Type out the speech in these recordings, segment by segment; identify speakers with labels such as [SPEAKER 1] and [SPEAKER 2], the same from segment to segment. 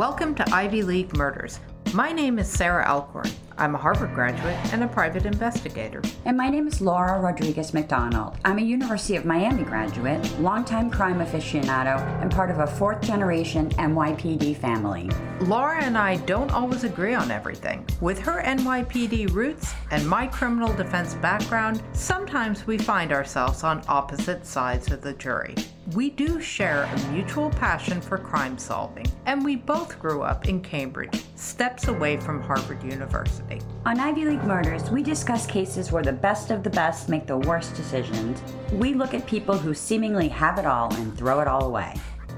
[SPEAKER 1] Welcome to Ivy League Murders. My name is Sarah Alcorn. I'm a Harvard graduate and a private investigator.
[SPEAKER 2] And my name is Laura Rodriguez McDonald. I'm a University of Miami graduate, longtime crime aficionado, and part of a fourth-generation NYPD family.
[SPEAKER 1] Laura and I don't always agree on everything. With her NYPD roots and my criminal defense background, sometimes we find ourselves on opposite sides of the jury. We do share a mutual passion for crime solving, and we both grew up in Cambridge, steps away from Harvard University.
[SPEAKER 2] On Ivy League Murders, we discuss cases where the best of the best make the worst decisions. We look at people who seemingly have it all and throw it all away.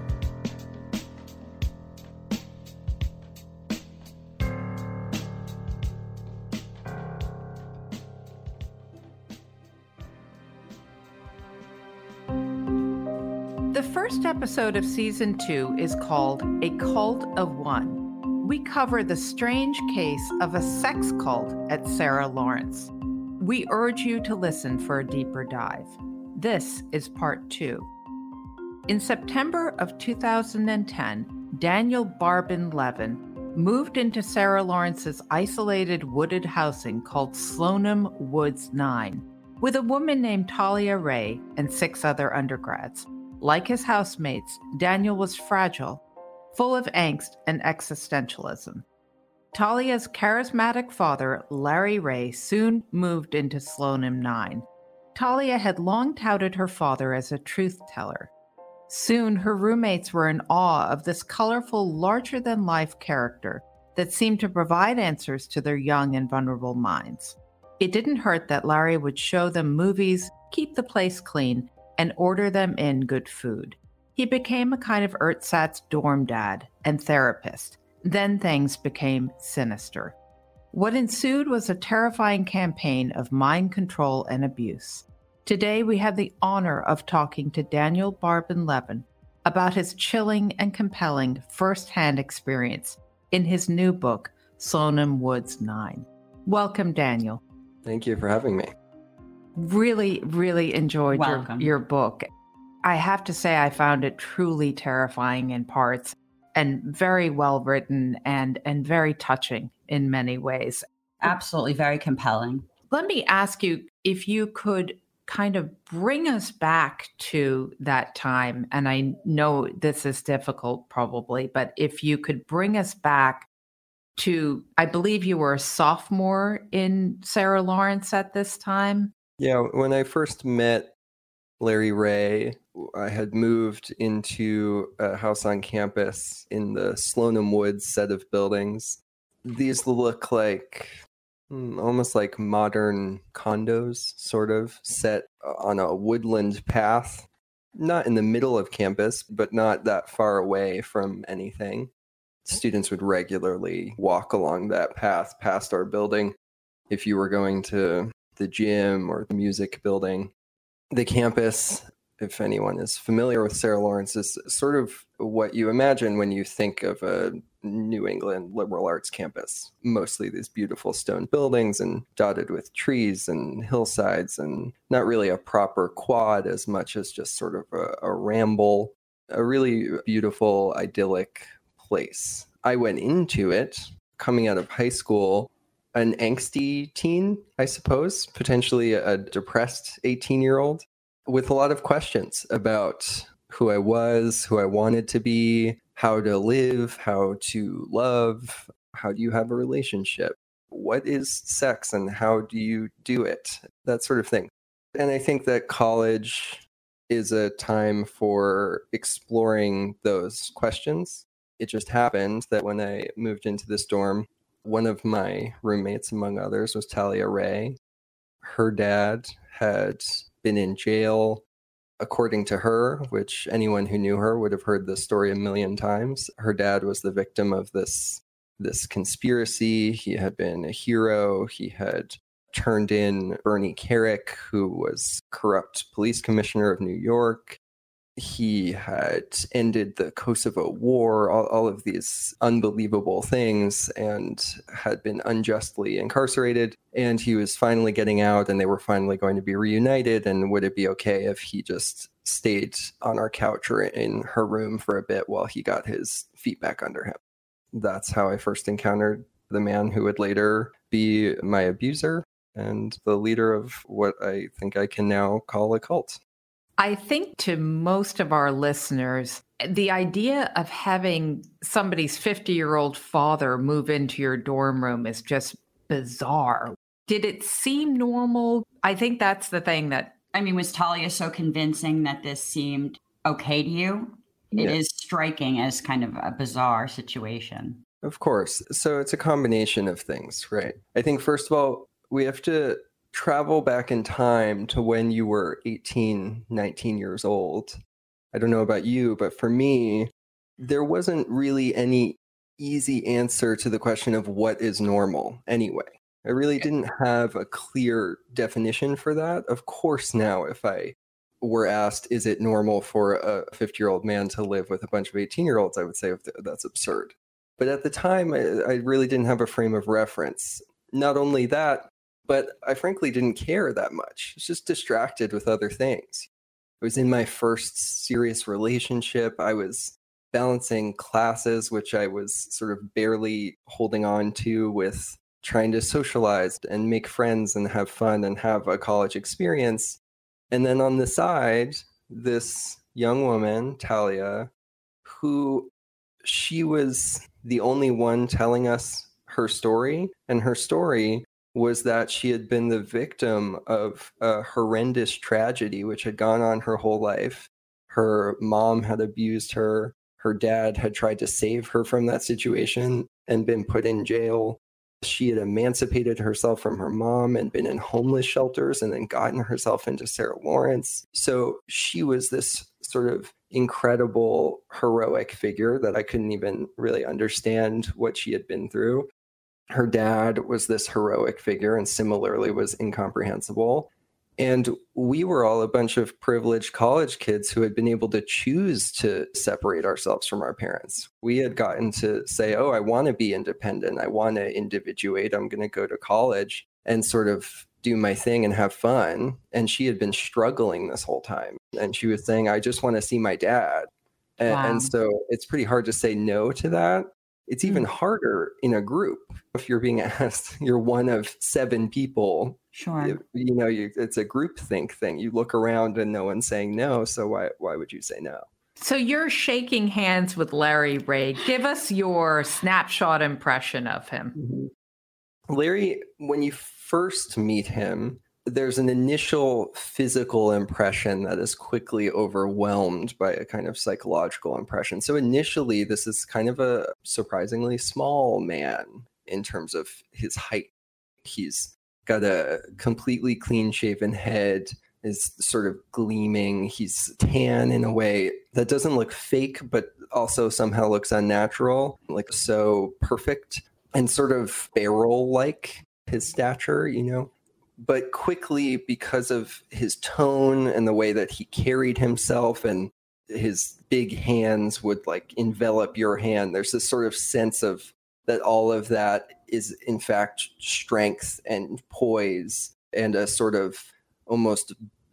[SPEAKER 1] The first episode of Season 2 is called A Cult of One. We cover the strange case of a sex cult at Sarah Lawrence. We urge you to listen for a deeper dive. This is Part 2. In September of 2010, Daniel Barbin Levin moved into Sarah Lawrence's isolated wooded housing called Slonim Woods 9 with a woman named Talia Ray and 6 other undergrads. Like his housemates, Daniel was fragile, full of angst and existentialism. Talia's charismatic father, Larry Ray, soon moved into Slonim 9. Talia had long touted her father as a truth teller. Soon, her roommates were in awe of this colorful, larger-than-life character that seemed to provide answers to their young and vulnerable minds. It didn't hurt that Larry would show them movies, keep the place clean, and order them in good food. He became a kind of ersatz dorm dad and therapist. Then things became sinister. What ensued was a terrifying campaign of mind control and abuse. Today, we have the honor of talking to Daniel Barbin Levin about his chilling and compelling firsthand experience in his new book, Slonim Woods 9. Welcome, Daniel.
[SPEAKER 3] Thank you for having me.
[SPEAKER 1] Really enjoyed your book. I have to say I found it truly terrifying in parts and very well written and very touching in many ways.
[SPEAKER 2] Absolutely, very compelling.
[SPEAKER 1] Let me ask you if you could kind of bring us back to that time. And I know this is difficult probably, but if you could bring us back to, I believe you were a sophomore in Sarah Lawrence at this time.
[SPEAKER 3] Yeah, when I first met Larry Ray, I had moved into a house on campus in the Slonim Woods set of buildings. These look like almost like modern condos, sort of, set on a woodland path, not in the middle of campus, but not that far away from anything. Students would regularly walk along that path past our building if you were going to the gym or the music building. The campus, if anyone is familiar with Sarah Lawrence, is sort of what you imagine when you think of a New England liberal arts campus. Mostly these beautiful stone buildings and dotted with trees and hillsides, and not really a proper quad as much as just sort of a ramble, a really beautiful, idyllic place. I went into it coming out of high school, an angsty teen, I suppose, potentially a depressed 18-year-old with a lot of questions about who I was, who I wanted to be, how to live, how to love, how do you have a relationship, what is sex and how do you do it, that sort of thing. And I think that college is a time for exploring those questions. It just happened that when I moved into this dorm, one of my roommates, among others, was Talia Ray. Her dad had been in jail, according to her, which anyone who knew her would have heard this story a million times. Her dad was the victim of this conspiracy. He had been a hero. He had turned in Bernie Kerik, who was corrupt police commissioner of New York. He had ended the Kosovo War, all of these unbelievable things, and had been unjustly incarcerated. And he was finally getting out, and they were finally going to be reunited. And would it be okay if he just stayed on our couch or in her room for a bit while he got his feet back under him? that's how I first encountered the man who would later be my abuser and the leader of what I think I can now call a cult.
[SPEAKER 1] I think to most of our listeners, the idea of having somebody's 50-year-old father move into your dorm room is just bizarre. Did it seem normal? I think that's the thing that...
[SPEAKER 2] I mean, was Talia so convincing that this seemed okay to you?
[SPEAKER 3] Yeah.
[SPEAKER 2] It is striking as kind of a bizarre situation.
[SPEAKER 3] Of course. So it's a combination of things, right? I think, first of all, we have to travel back in time to when you were 18, 19 years old. I don't know about you, but for me, there wasn't really any easy answer to the question of what is normal anyway. I really didn't have a clear definition for that. Of course, now, if I were asked, is it normal for a 50-year-old man to live with a bunch of 18-year-olds, I would say that's absurd. But at the time, I really didn't have a frame of reference. Not only that, but I frankly didn't care that much. I was just distracted with other things. I was in my first serious relationship. I was balancing classes, which I was sort of barely holding on to, with trying to socialize and make friends and have fun and have a college experience. And then on the side, this young woman, Talia, who she was the only one telling us her story. And her story was that she had been the victim of a horrendous tragedy which had gone on her whole life. Her mom had abused her. Her dad had tried to save her from that situation and been put in jail. She had emancipated herself from her mom and been in homeless shelters and then gotten herself into Sarah Lawrence. So she was this sort of incredible, heroic figure that I couldn't even really understand what she had been through. Her dad was this heroic figure and similarly was incomprehensible. And we were all a bunch of privileged college kids who had been able to choose to separate ourselves from our parents. We had gotten to say, oh, I want to be independent. I want to individuate. I'm going to go to college and sort of do my thing and have fun. And she had been struggling this whole time. And she was saying, I just want to see my dad.
[SPEAKER 2] Wow.
[SPEAKER 3] And so it's pretty hard to say no to that. It's even harder in a group. If you're being asked, you're one of 7 people.
[SPEAKER 2] Sure.
[SPEAKER 3] It's a group think thing. You look around and no one's saying no. So why would you say no?
[SPEAKER 1] So you're shaking hands with Larry Ray. Give us your snapshot impression of him.
[SPEAKER 3] Mm-hmm. Larry, when you first meet him, there's an initial physical impression that is quickly overwhelmed by a kind of psychological impression. So initially, this is kind of a surprisingly small man in terms of his height. He's got a completely clean-shaven head, is sort of gleaming. He's tan in a way that doesn't look fake, but also somehow looks unnatural, like so perfect and sort of barrel-like, his stature, But quickly, because of his tone and the way that he carried himself and his big hands would envelop your hand, there's this sort of sense of that all of that is in fact strength and poise and a sort of almost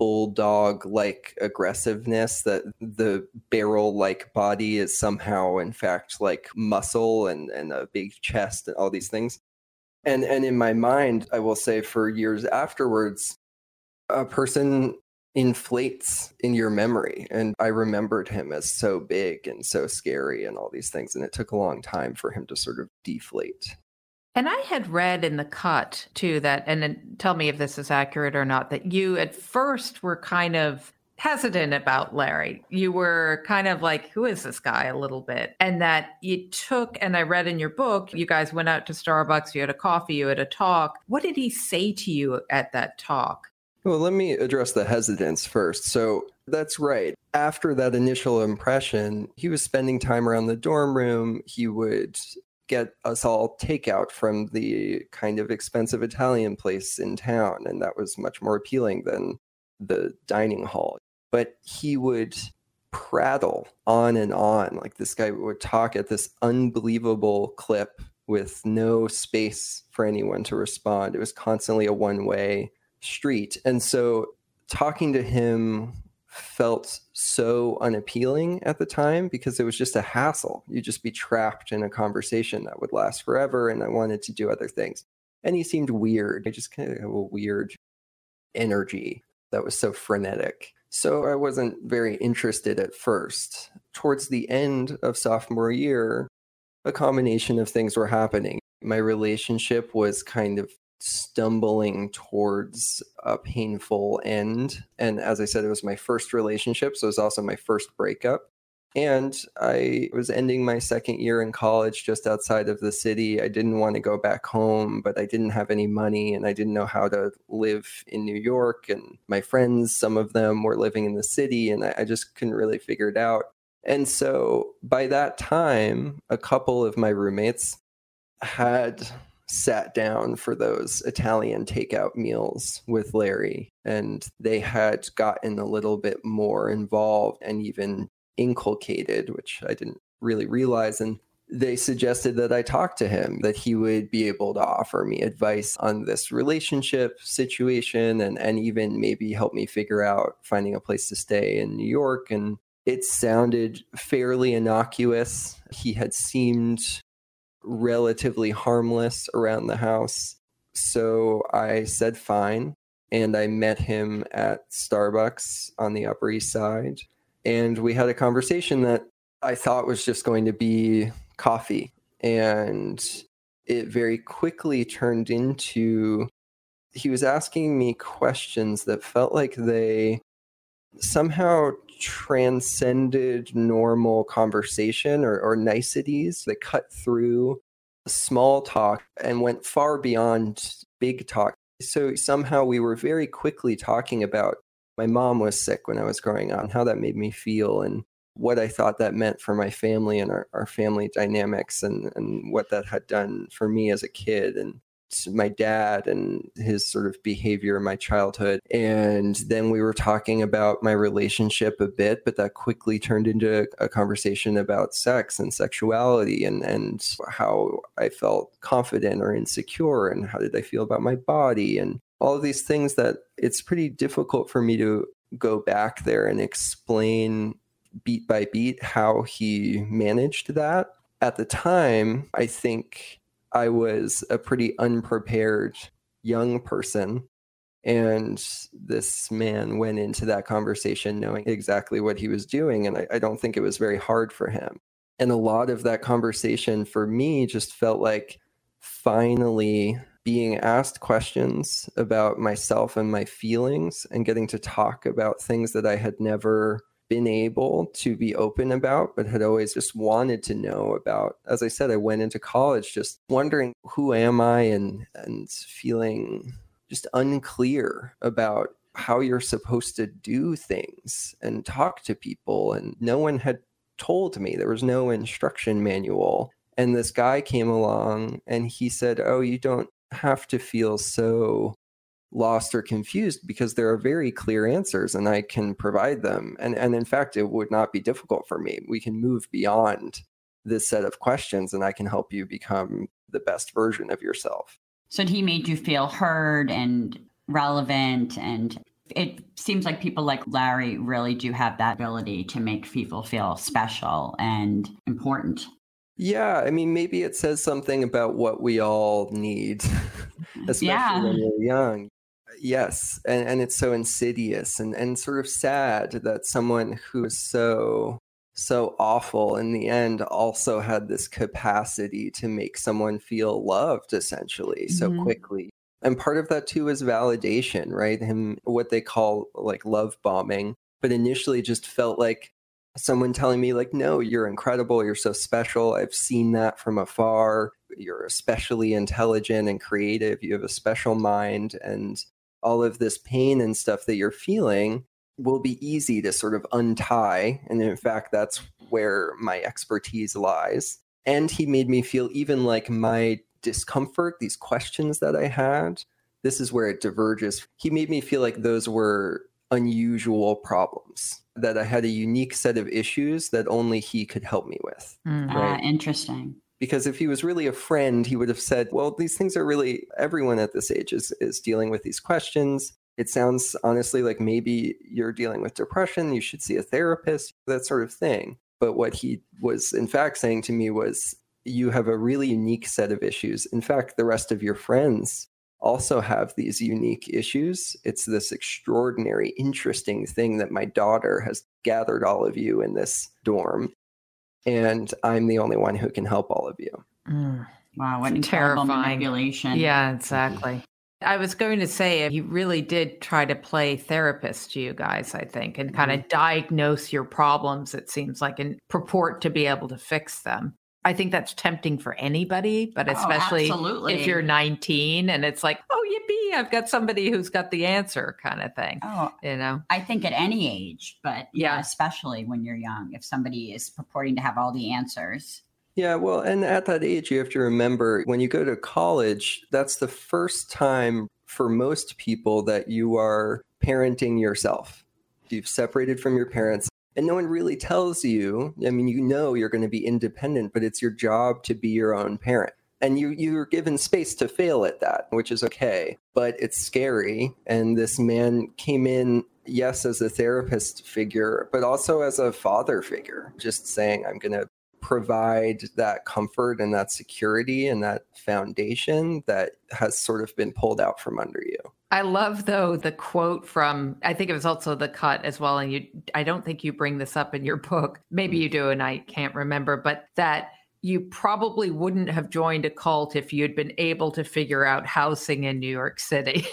[SPEAKER 3] bulldog-like aggressiveness, that the barrel-like body is somehow in fact like muscle and a big chest and all these things. And in my mind, I will say for years afterwards, a person inflates in your memory. And I remembered him as so big and so scary and all these things. And it took a long time for him to sort of deflate.
[SPEAKER 1] And I had read in the cut, too, that, and then tell me if this is accurate or not, that you at first were kind of hesitant about Larry. You were kind of like, who is this guy, a little bit? And that you took, and I read in your book, you guys went out to Starbucks, you had a coffee, you had a talk. What did he say to you at that talk?
[SPEAKER 3] Well, let me address the hesitance first. So that's right. After that initial impression, he was spending time around the dorm room. He would get us all takeout from the kind of expensive Italian place in town. And that was much more appealing than the dining hall. But he would prattle on and on. Like, this guy would talk at this unbelievable clip with no space for anyone to respond. It was constantly a one-way street. And so talking to him felt so unappealing at the time because it was just a hassle. You'd just be trapped in a conversation that would last forever, and I wanted to do other things. And he seemed weird. I just kind of have a weird energy that was so frenetic. So I wasn't very interested at first. Towards the end of sophomore year, a combination of things were happening. My relationship was kind of stumbling towards a painful end. And as I said, it was my first relationship, so it was also my first breakup. And I was ending my second year in college just outside of the city. I didn't want to go back home, but I didn't have any money and I didn't know how to live in New York. And my friends, some of them were living in the city, and I just couldn't really figure it out. And so by that time, a couple of my roommates had sat down for those Italian takeout meals with Larry, and they had gotten a little bit more involved and even inculcated, which I didn't really realize. And they suggested that I talk to him, that he would be able to offer me advice on this relationship situation and even maybe help me figure out finding a place to stay in New York. And it sounded fairly innocuous. He had seemed relatively harmless around the house. So I said fine, and I met him at Starbucks on the Upper East Side. And we had a conversation that I thought was just going to be coffee. And it very quickly turned into, he was asking me questions that felt like they somehow transcended normal conversation or niceties. They cut through small talk and went far beyond big talk. So somehow we were very quickly talking about my mom was sick when I was growing up, and how that made me feel, and what I thought that meant for my family and our family dynamics, and what that had done for me as a kid, and my dad and his sort of behavior in my childhood. And then we were talking about my relationship a bit, but that quickly turned into a conversation about sex and sexuality and how I felt confident or insecure, and how did I feel about my body, and all of these things that it's pretty difficult for me to go back there and explain beat by beat how he managed that. At the time, I think I was a pretty unprepared young person, and this man went into that conversation knowing exactly what he was doing, and I don't think it was very hard for him. And a lot of that conversation for me just felt like finally being asked questions about myself and my feelings, and getting to talk about things that I had never been able to be open about, but had always just wanted to know about. As I said, I went into college just wondering, who am I, and feeling just unclear about how you're supposed to do things and talk to people. And no one had told me. There was no instruction manual. And this guy came along and he said, oh, you don't have to feel so lost or confused, because there are very clear answers and I can provide them. And in fact, it would not be difficult for me. We can move beyond this set of questions and I can help you become the best version of yourself.
[SPEAKER 2] So he made you feel heard and relevant. And it seems like people like Larry really do have that ability to make people feel special and important.
[SPEAKER 3] Yeah, I mean, maybe it says something about what we all need, especially when we're young. Yes, and it's so insidious and sort of sad that someone who is so awful in the end also had this capacity to make someone feel loved, essentially, so quickly. And part of that too is validation, right? Him, what they call like love bombing, but initially just felt like someone telling me like, no, you're incredible, you're so special, I've seen that from afar, you're especially intelligent and creative, you have a special mind, and all of this pain and stuff that you're feeling will be easy to sort of untie. And in fact, that's where my expertise lies. And he made me feel even like my discomfort, these questions that I had, this is where it diverges. He made me feel like those were unusual problems, that I had a unique set of issues that only he could help me with. Right?
[SPEAKER 2] Interesting.
[SPEAKER 3] Because if he was really a friend, he would have said, well, these things are really, everyone at this age is dealing with these questions. It sounds honestly like maybe you're dealing with depression, you should see a therapist, that sort of thing. But what he was in fact saying to me was, you have a really unique set of issues. In fact, the rest of your friends also have these unique issues. It's this extraordinary, interesting thing that my daughter has gathered all of you in this dorm, and I'm the only one who can help all of you.
[SPEAKER 2] Wow, what incredible manipulation.
[SPEAKER 1] Yeah, exactly. I was going to say, he really did try to play therapist to you guys, I think, and kind of diagnose your problems, it seems like, and purport to be able to fix them. I think that's tempting for anybody, but especially if you're 19 and it's like, oh, yippee, I've got somebody who's got the answer kind of thing.
[SPEAKER 2] Oh, I think at any age, but yeah, especially when you're young, if somebody is purporting to have all the answers.
[SPEAKER 3] Yeah, well, and at that age, you have to remember when you go to college, that's the first time for most people that you are parenting yourself. You've separated from your parents, and no one really tells you. I mean, you know you're going to be independent, but it's your job to be your own parent. And you're given space to fail at that, which is okay, but it's scary. And this man came in, yes, as a therapist figure, but also as a father figure, just saying, I'm going to provide that comfort and that security and that foundation that has sort of been pulled out from under you.
[SPEAKER 1] I love, though, the quote from, I think it was also The Cut as well. And I don't think you bring this up in your book. Maybe you do, and I can't remember, but that you probably wouldn't have joined a cult if you'd been able to figure out housing in New York City.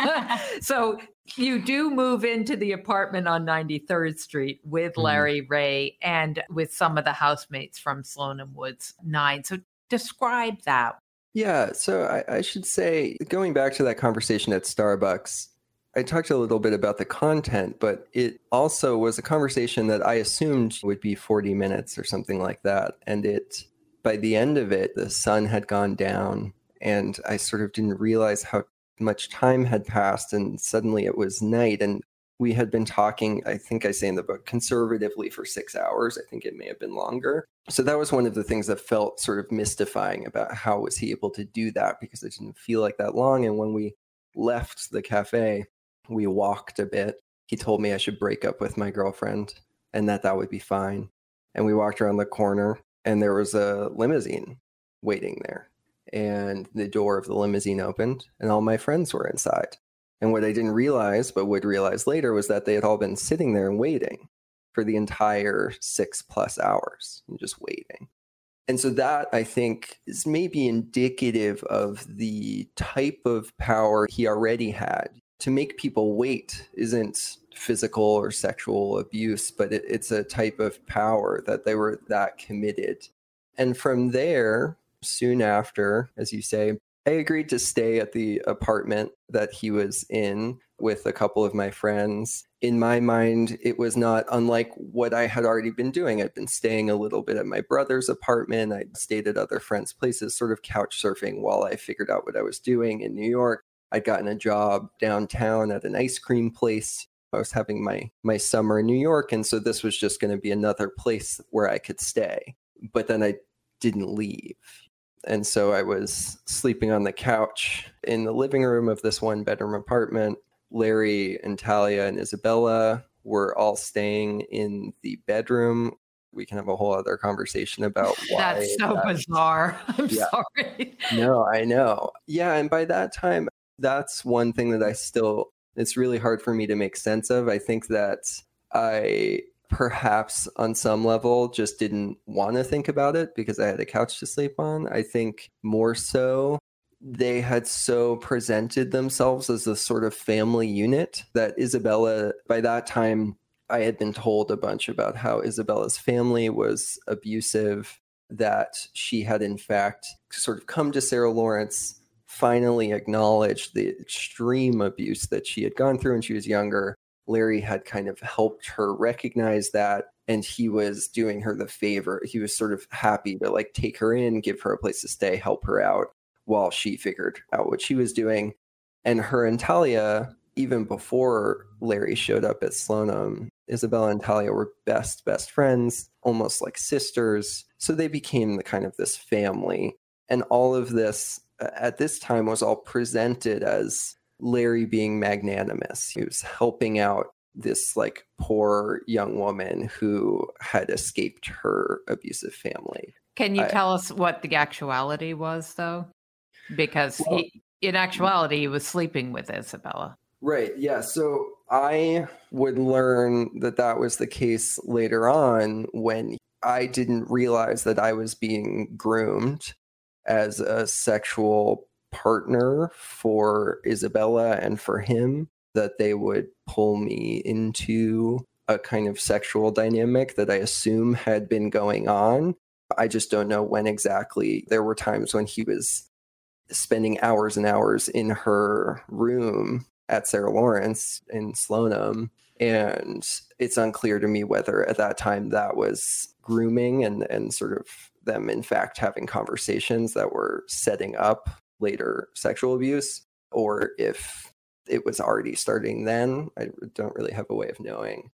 [SPEAKER 1] So you do move into the apartment on 93rd Street with Larry Ray and with some of the housemates from Sloan and Woods 9. So describe that.
[SPEAKER 3] Yeah, so I should say, going back to that conversation at Starbucks, I talked a little bit about the content, but it also was a conversation that I assumed would be 40 minutes or something like that. And by the end of it, the sun had gone down, and I sort of didn't realize how much time had passed, and suddenly it was night. And we had been talking, I think I say in the book, conservatively for 6 hours. I think it may have been longer. So that was one of the things that felt sort of mystifying about how was he able to do that, because it didn't feel like that long. And when we left the cafe, we walked a bit. He told me I should break up with my girlfriend and that would be fine. And we walked around the corner, and there was a limousine waiting there. And the door of the limousine opened, and all my friends were inside. And what I didn't realize, but would realize later, was that they had all been sitting there and waiting for the entire 6+ hours and just waiting. And so that, I think, is maybe indicative of the type of power he already had. To make people wait isn't physical or sexual abuse, but it's a type of power that they were that committed. And from there, soon after, as you say, I agreed to stay at the apartment that he was in with a couple of my friends. In my mind, it was not unlike what I had already been doing. I'd been staying a little bit at my brother's apartment. I'd stayed at other friends' places, sort of couch surfing while I figured out what I was doing in New York. I'd gotten a job downtown at an ice cream place. I was having my summer in New York, and so this was just going to be another place where I could stay. But then I didn't leave. And so I was sleeping on the couch in the living room of this one-bedroom apartment. Larry and Talia and Isabella were all staying in the bedroom. We can have a whole other conversation about why.
[SPEAKER 1] That's so bizarre. I'm sorry.
[SPEAKER 3] No, I know. Yeah, and by that time, that's one thing that it's really hard for me to make sense of. I think that I perhaps on some level just didn't want to think about it because I had a couch to sleep on. I think more so they had so presented themselves as a sort of family unit that Isabella, by that time, I had been told a bunch about how Isabella's family was abusive, that she had in fact sort of come to Sarah Lawrence, finally acknowledged the extreme abuse that she had gone through when she was younger. Larry had kind of helped her recognize that, and he was doing her the favor. He was sort of happy to take her in, give her a place to stay, help her out while she figured out what she was doing. And her and Talia, even before Larry showed up at Sloan, Isabella and Talia were best friends, almost like sisters. So they became the kind of this family. And all of this at this time was all presented as Larry being magnanimous. He was helping out this like poor young woman who had escaped her abusive family.
[SPEAKER 1] Can you tell us what the actuality was, though? Because in actuality, he was sleeping with Isabella.
[SPEAKER 3] Right. Yeah. So I would learn that that was the case later on when I didn't realize that I was being groomed as a sexual partner for Isabella and for him, that they would pull me into a kind of sexual dynamic that I assume had been going on. I just don't know when exactly. There were times when he was spending hours and hours in her room at Sarah Lawrence in Sloanham. And it's unclear to me whether at that time that was grooming and sort of them, in fact, having conversations that were setting up later sexual abuse, or if it was already starting then. I don't really have a way of knowing.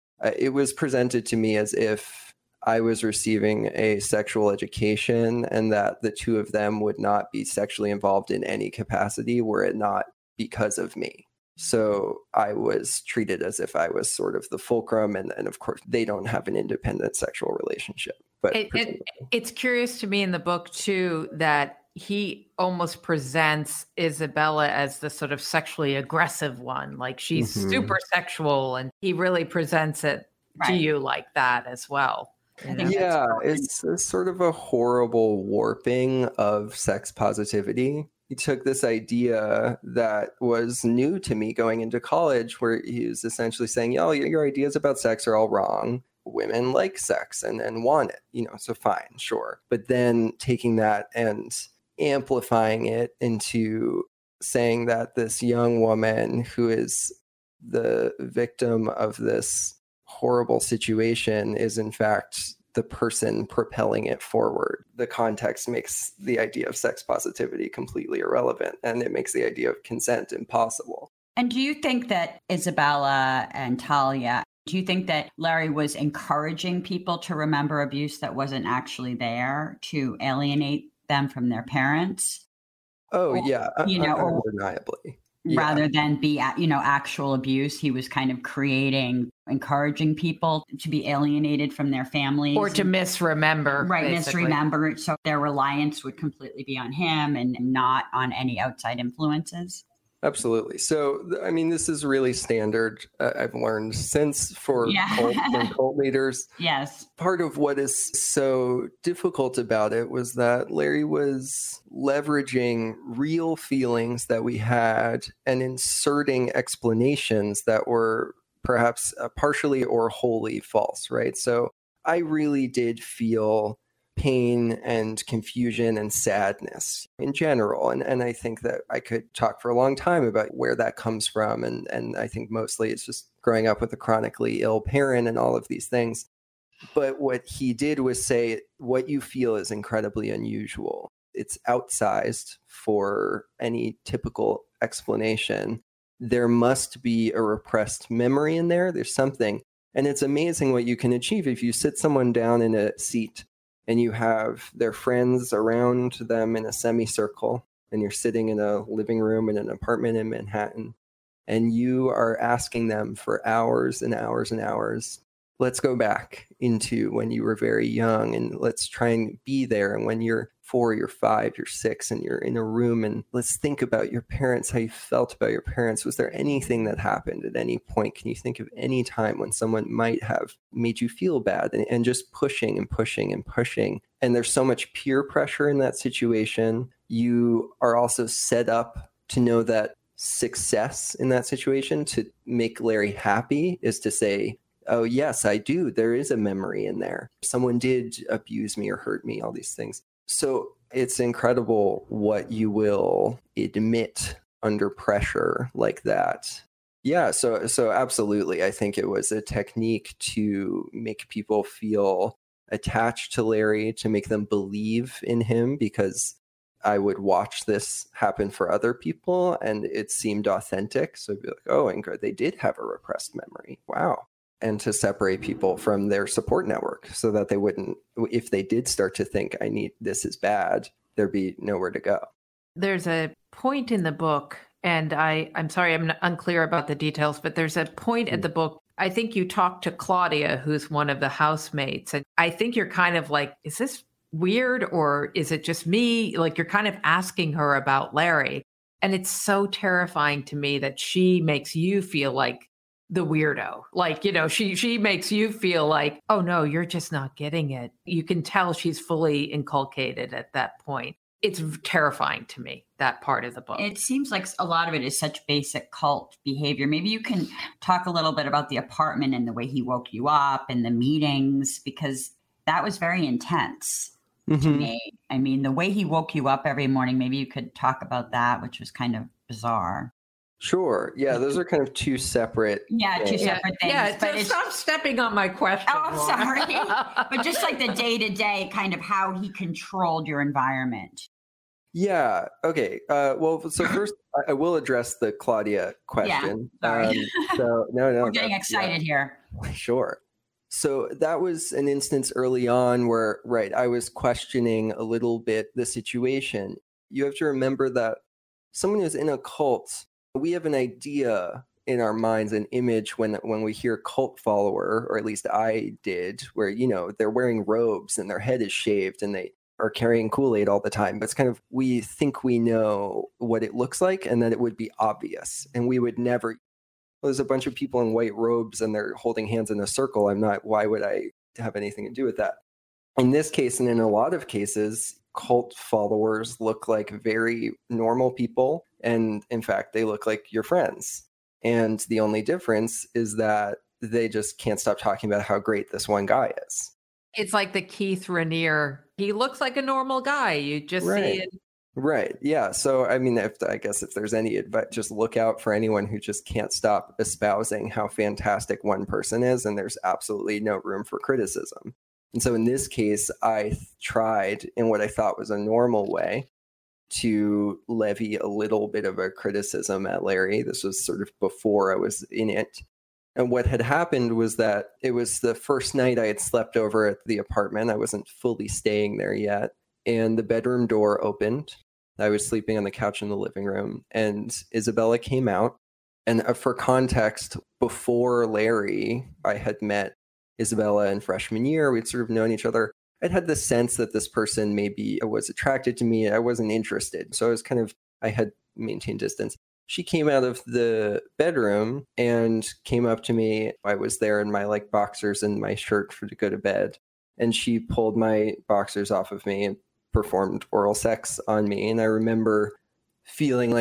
[SPEAKER 3] It was presented to me as if I was receiving a sexual education and that the two of them would not be sexually involved in any capacity were it not because of me. So I was treated as if I was sort of the fulcrum. And of course, they don't have an independent sexual relationship. But
[SPEAKER 1] it's curious to me in the book, too, that he almost presents Isabella as the sort of sexually aggressive one. Like she's super sexual, and he really presents it to you like that as well.
[SPEAKER 3] Yeah, it's sort of a horrible warping of sex positivity. He took this idea that was new to me going into college, where he was essentially saying, "Oh, your ideas about sex are all wrong. Women like sex and want it, so fine, sure." But then taking that and amplifying it into saying that this young woman who is the victim of this horrible situation is in fact the person propelling it forward. The context makes the idea of sex positivity completely irrelevant, and it makes the idea of consent impossible.
[SPEAKER 2] And do you think that Isabella and Talia, do you think that Larry was encouraging people to remember abuse that wasn't actually there, to alienate them from their parents?
[SPEAKER 3] Oh, yeah, undeniably.
[SPEAKER 2] Rather than be, actual abuse, he was kind of encouraging people to be alienated from their families.
[SPEAKER 1] Or to misremember.
[SPEAKER 2] Right, basically. Misremember. So their reliance would completely be on him and not on any outside influences.
[SPEAKER 3] Absolutely. So, I mean, this is really standard, I've learned since for cult leaders.
[SPEAKER 2] Yes.
[SPEAKER 3] Part of what is so difficult about it was that Larry was leveraging real feelings that we had and inserting explanations that were perhaps partially or wholly false, right? So I really did feel pain and confusion and sadness in general. And I think that I could talk for a long time about where that comes from. And I think mostly it's just growing up with a chronically ill parent and all of these things. But what he did was say, what you feel is incredibly unusual. It's outsized for any typical explanation. There must be a repressed memory in there. There's something. And it's amazing what you can achieve if you sit someone down in a seat and you have their friends around them in a semicircle, and you're sitting in a living room in an apartment in Manhattan, and you are asking them for hours and hours and hours, let's go back into when you were very young, and let's try and be there. And when you're 4, you're 5, you're 6, and you're in a room, and let's think about your parents, how you felt about your parents. Was there anything that happened at any point? Can you think of any time when someone might have made you feel bad? And just pushing and pushing and pushing. And there's so much peer pressure in that situation. You are also set up to know that success in that situation, to make Larry happy, is to say, oh, yes, I do. There is a memory in there. Someone did abuse me or hurt me, all these things. So it's incredible what you will admit under pressure like that. Yeah, so absolutely. I think it was a technique to make people feel attached to Larry, to make them believe in him, because I would watch this happen for other people and it seemed authentic. So it'd be like, oh, and they did have a repressed memory. Wow. And to separate people from their support network so that they wouldn't, if they did start to think this is bad, there'd be nowhere to go.
[SPEAKER 1] There's a point in the book And I'm sorry, I'm unclear about the details, but there's a point at the book. I think you talked to Claudia, who's one of the housemates. And I think you're kind of like, is this weird or is it just me? Like you're kind of asking her about Larry. And it's so terrifying to me that she makes you feel like the weirdo. Like, she makes you feel like, oh no, you're just not getting it. You can tell she's fully inculcated at that point. It's terrifying to me, that part of the book.
[SPEAKER 2] It seems like a lot of it is such basic cult behavior. Maybe you can talk a little bit about the apartment and the way he woke you up and the meetings, because that was very intense to me. I mean, the way he woke you up every morning, maybe you could talk about that, which was kind of bizarre.
[SPEAKER 3] Sure. Yeah, those are kind of two separate
[SPEAKER 2] things. Things.
[SPEAKER 1] Yeah, but stop stepping on my question.
[SPEAKER 2] Oh, I'm sorry. But just like the day-to-day kind of how he controlled your environment.
[SPEAKER 3] Yeah. Okay. Well, so first I will address the Claudia question.
[SPEAKER 2] Yeah, sorry.
[SPEAKER 3] No.
[SPEAKER 2] We're getting excited here.
[SPEAKER 3] Sure. So that was an instance early on where, I was questioning a little bit the situation. You have to remember that someone who's in a cult, we have an idea in our minds, an image when we hear cult follower, or at least I did, where, they're wearing robes and their head is shaved and they are carrying Kool-Aid all the time. But it's kind of, we think we know what it looks like and that it would be obvious. And we would never, there's a bunch of people in white robes and they're holding hands in a circle. Why would I have anything to do with that? In this case, and in a lot of cases, cult followers look like very normal people. And in fact, they look like your friends. And the only difference is that they just can't stop talking about how great this one guy is.
[SPEAKER 1] It's like the Keith Raniere. He looks like a normal guy. You just see it.
[SPEAKER 3] Right. Yeah. So, I mean, if there's any advice, just look out for anyone who just can't stop espousing how fantastic one person is. And there's absolutely no room for criticism. And so in this case, I tried in what I thought was a normal way to levy a little bit of a criticism at Larry. This was sort of before I was in it. And what had happened was that it was the first night I had slept over at the apartment. I wasn't fully staying there yet. And the bedroom door opened. I was sleeping on the couch in the living room. And Isabella came out. And for context, before Larry, I had met Isabella in freshman year. We'd sort of known each other. I'd had the sense that this person maybe was attracted to me. I wasn't interested. So I had maintained distance. She came out of the bedroom and came up to me. I was there in my boxers and my shirt to go to bed. And she pulled my boxers off of me and performed oral sex on me. And I remember feeling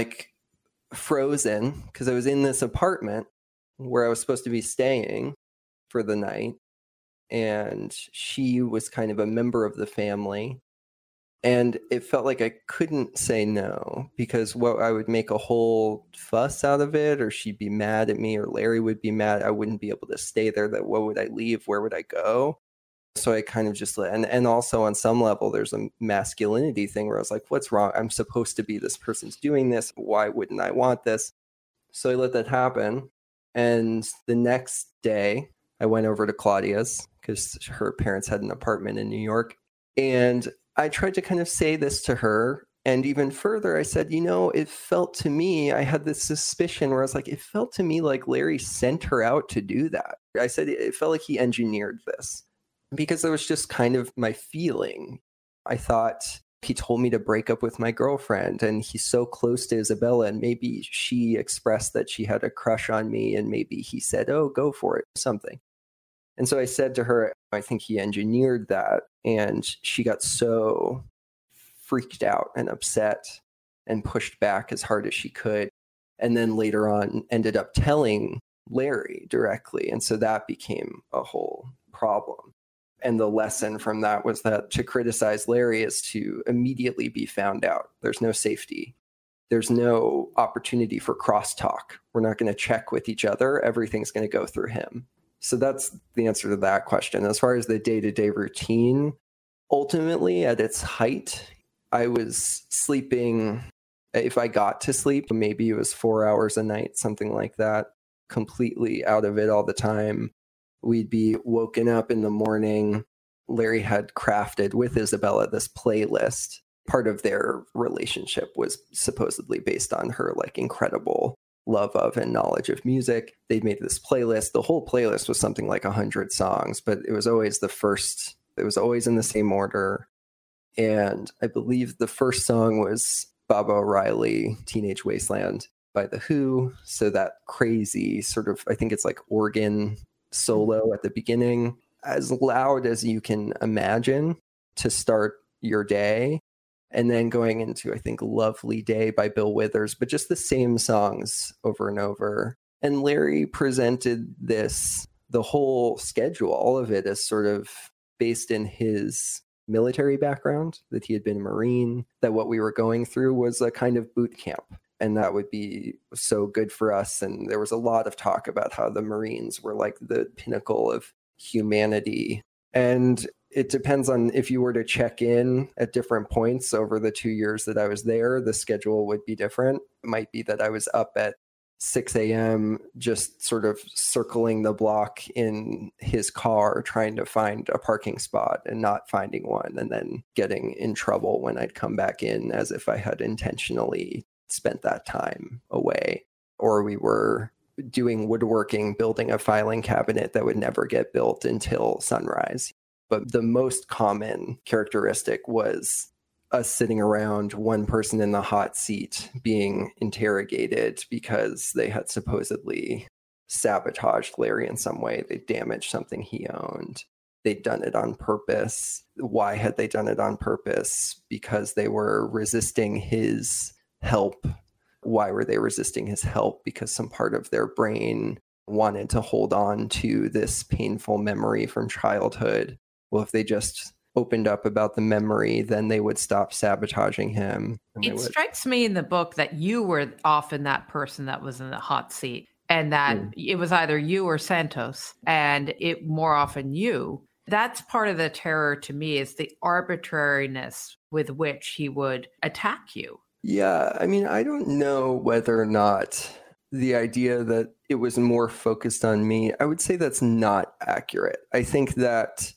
[SPEAKER 3] frozen because I was in this apartment where I was supposed to be staying for the night. And she was kind of a member of the family. And it felt like I couldn't say no because I would make a whole fuss out of it, or she'd be mad at me, or Larry would be mad. I wouldn't be able to stay there. What would I leave? Where would I go? So I kind of just and also on some level, there's a masculinity thing where I was like, what's wrong? I'm supposed to be this person's doing this. Why wouldn't I want this? So I let that happen. And the next day, I went over to Claudia's because her parents had an apartment in New York. And I tried to kind of say this to her. And even further, I said, it felt to me, I had this suspicion where I was like, it felt to me like Larry sent her out to do that. I said, it felt like he engineered this because that was just kind of my feeling. I thought he told me to break up with my girlfriend and he's so close to Isabella and maybe she expressed that she had a crush on me and maybe he said, oh, go for it, something. And so I said to her, I think he engineered that. And she got so freaked out and upset and pushed back as hard as she could. And then later on ended up telling Larry directly. And so that became a whole problem. And the lesson from that was that to criticize Larry is to immediately be found out. There's no safety. There's no opportunity for crosstalk. We're not going to check with each other. Everything's going to go through him. So that's the answer to that question. As far as the day-to-day routine, ultimately at its height, I was sleeping, if I got to sleep, maybe it was 4 hours a night, something like that, completely out of it all the time. We'd be woken up in the morning. Larry had crafted with Isabella this playlist part of their relationship was supposedly based on her like incredible love of and knowledge of music. They made this playlist. The whole playlist was something like 100 songs, but it was always it was always in the same order. And I believe the first song was Baba O'Reilly, Teenage Wasteland by The Who. So that crazy sort of, I think it's like organ solo at the beginning, as loud as you can imagine to start your day. And then going into, I think, Lovely Day by Bill Withers, but just the same songs over and over. And Larry presented the whole schedule, all of it, as sort of based in his military background, that he had been a Marine, that what we were going through was a kind of boot camp. And that would be so good for us. And there was a lot of talk about how the Marines were like the pinnacle of humanity. And it depends on if you were to check in at different points over the 2 years that I was there, the schedule would be different. It might be that I was up at 6 a.m. just sort of circling the block in his car trying to find a parking spot and not finding one, and then getting in trouble when I'd come back in as if I had intentionally spent that time away. Or we were doing woodworking, building a filing cabinet that would never get built until sunrise. But the most common characteristic was us sitting around, one person in the hot seat being interrogated because they had supposedly sabotaged Larry in some way. They damaged something he owned. They'd done it on purpose. Why had they done it on purpose? Because they were resisting his help. Why were they resisting his help? Because some part of their brain wanted to hold on to this painful memory from childhood. Well, if they just opened up about the memory, then they would stop sabotaging him.
[SPEAKER 1] It strikes me in the book that you were often that person that was in the hot seat, and that it was either you or Santos, and it more often you. That's part of the terror to me, is the arbitrariness with which he would attack you.
[SPEAKER 3] Yeah, I mean, I don't know whether or not the idea that it was more focused on me, I would say that's not accurate. I think that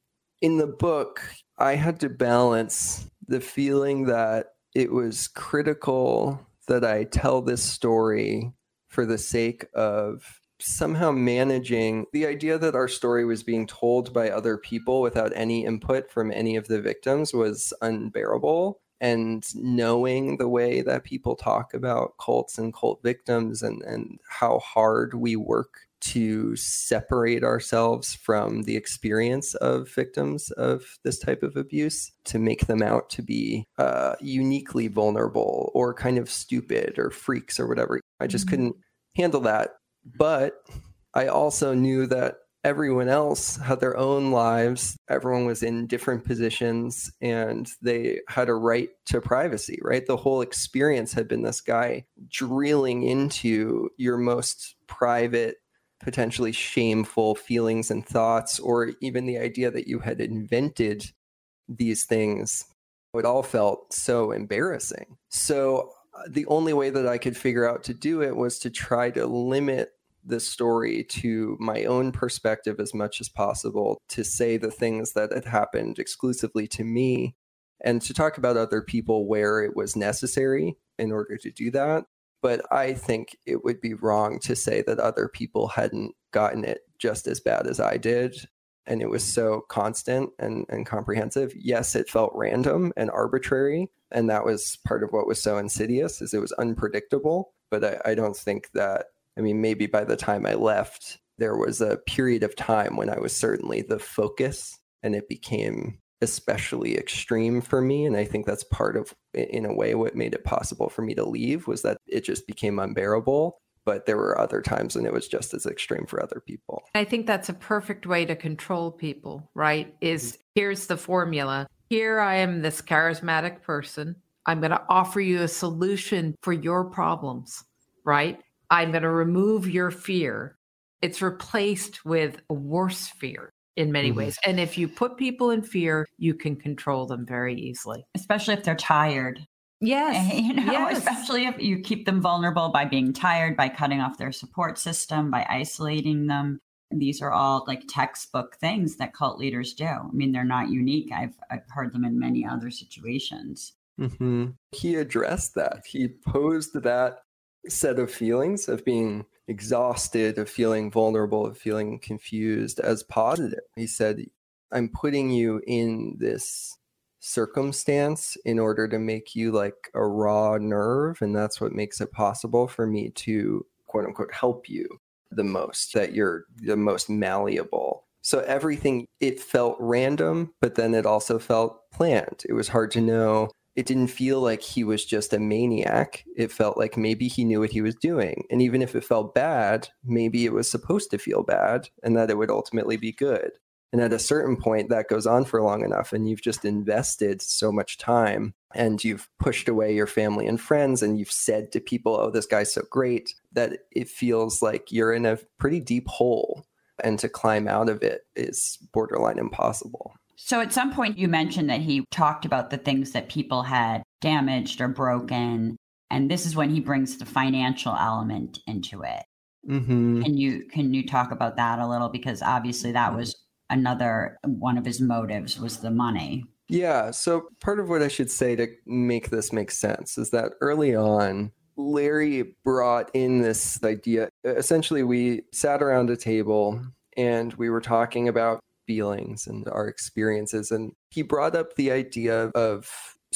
[SPEAKER 3] in the book, I had to balance the feeling that it was critical that I tell this story for the sake of somehow managing the idea that our story was being told by other people without any input from any of the victims was unbearable. And knowing the way that people talk about cults and cult victims and how hard we work to separate ourselves from the experience of victims of this type of abuse, to make them out to be uniquely vulnerable or kind of stupid or freaks or whatever. I just couldn't handle that. But I also knew that everyone else had their own lives. Everyone was in different positions and they had a right to privacy, right? The whole experience had been this guy drilling into your most private, potentially shameful feelings and thoughts, or even the idea that you had invented these things. It all felt so embarrassing. So the only way that I could figure out to do it was to try to limit the story to my own perspective as much as possible, to say the things that had happened exclusively to me, and to talk about other people where it was necessary in order to do that. But I think it would be wrong to say that other people hadn't gotten it just as bad as I did. And it was so constant and comprehensive. Yes, it felt random and arbitrary. And that was part of what was so insidious, is it was unpredictable. But I don't think that, I mean, maybe by the time I left, there was a period of time when I was certainly the focus, and it became especially extreme for me. And I think that's part of, in a way, what made it possible for me to leave, was that it just became unbearable. But there were other times when it was just as extreme for other people.
[SPEAKER 1] I think that's a perfect way to control people, right? Is here's the formula. Here I am, this charismatic person. I'm going to offer you a solution for your problems, right? I'm going to remove your fear. It's replaced with a worse fear in many ways. And if you put people in fear, you can control them very easily.
[SPEAKER 2] Especially if they're tired.
[SPEAKER 1] Yes.
[SPEAKER 2] Especially if you keep them vulnerable by being tired, by cutting off their support system, by isolating them. These are all like textbook things that cult leaders do. I mean, they're not unique. I've heard them in many other situations.
[SPEAKER 3] He addressed that. He posed that set of feelings of being exhausted, of feeling vulnerable, of feeling confused as positive. He said, I'm putting you in this circumstance in order to make you like a raw nerve. And that's what makes it possible for me to, quote unquote, help you the most, that you're the most malleable. So everything, it felt random, but then it also felt planned. It was hard to know. It didn't feel like he was just a maniac. It felt like maybe he knew what he was doing. And even if it felt bad, maybe it was supposed to feel bad and that it would ultimately be good. And at a certain point, that goes on for long enough, and you've just invested so much time and you've pushed away your family and friends and you've said to people, oh, this guy's so great, that it feels like you're in a pretty deep hole. And to climb out of it is borderline impossible.
[SPEAKER 2] So at some point you mentioned that he talked about the things that people had damaged or broken. And this is when he brings the financial element into it.
[SPEAKER 3] Mm-hmm.
[SPEAKER 2] Can you talk about that a little? Because obviously that was another one of his motives was the money.
[SPEAKER 3] Yeah. So part of what I should say to make this make sense is that early on, Larry brought in this idea. Essentially, we sat around a table and we were talking about feelings and our experiences. And he brought up the idea of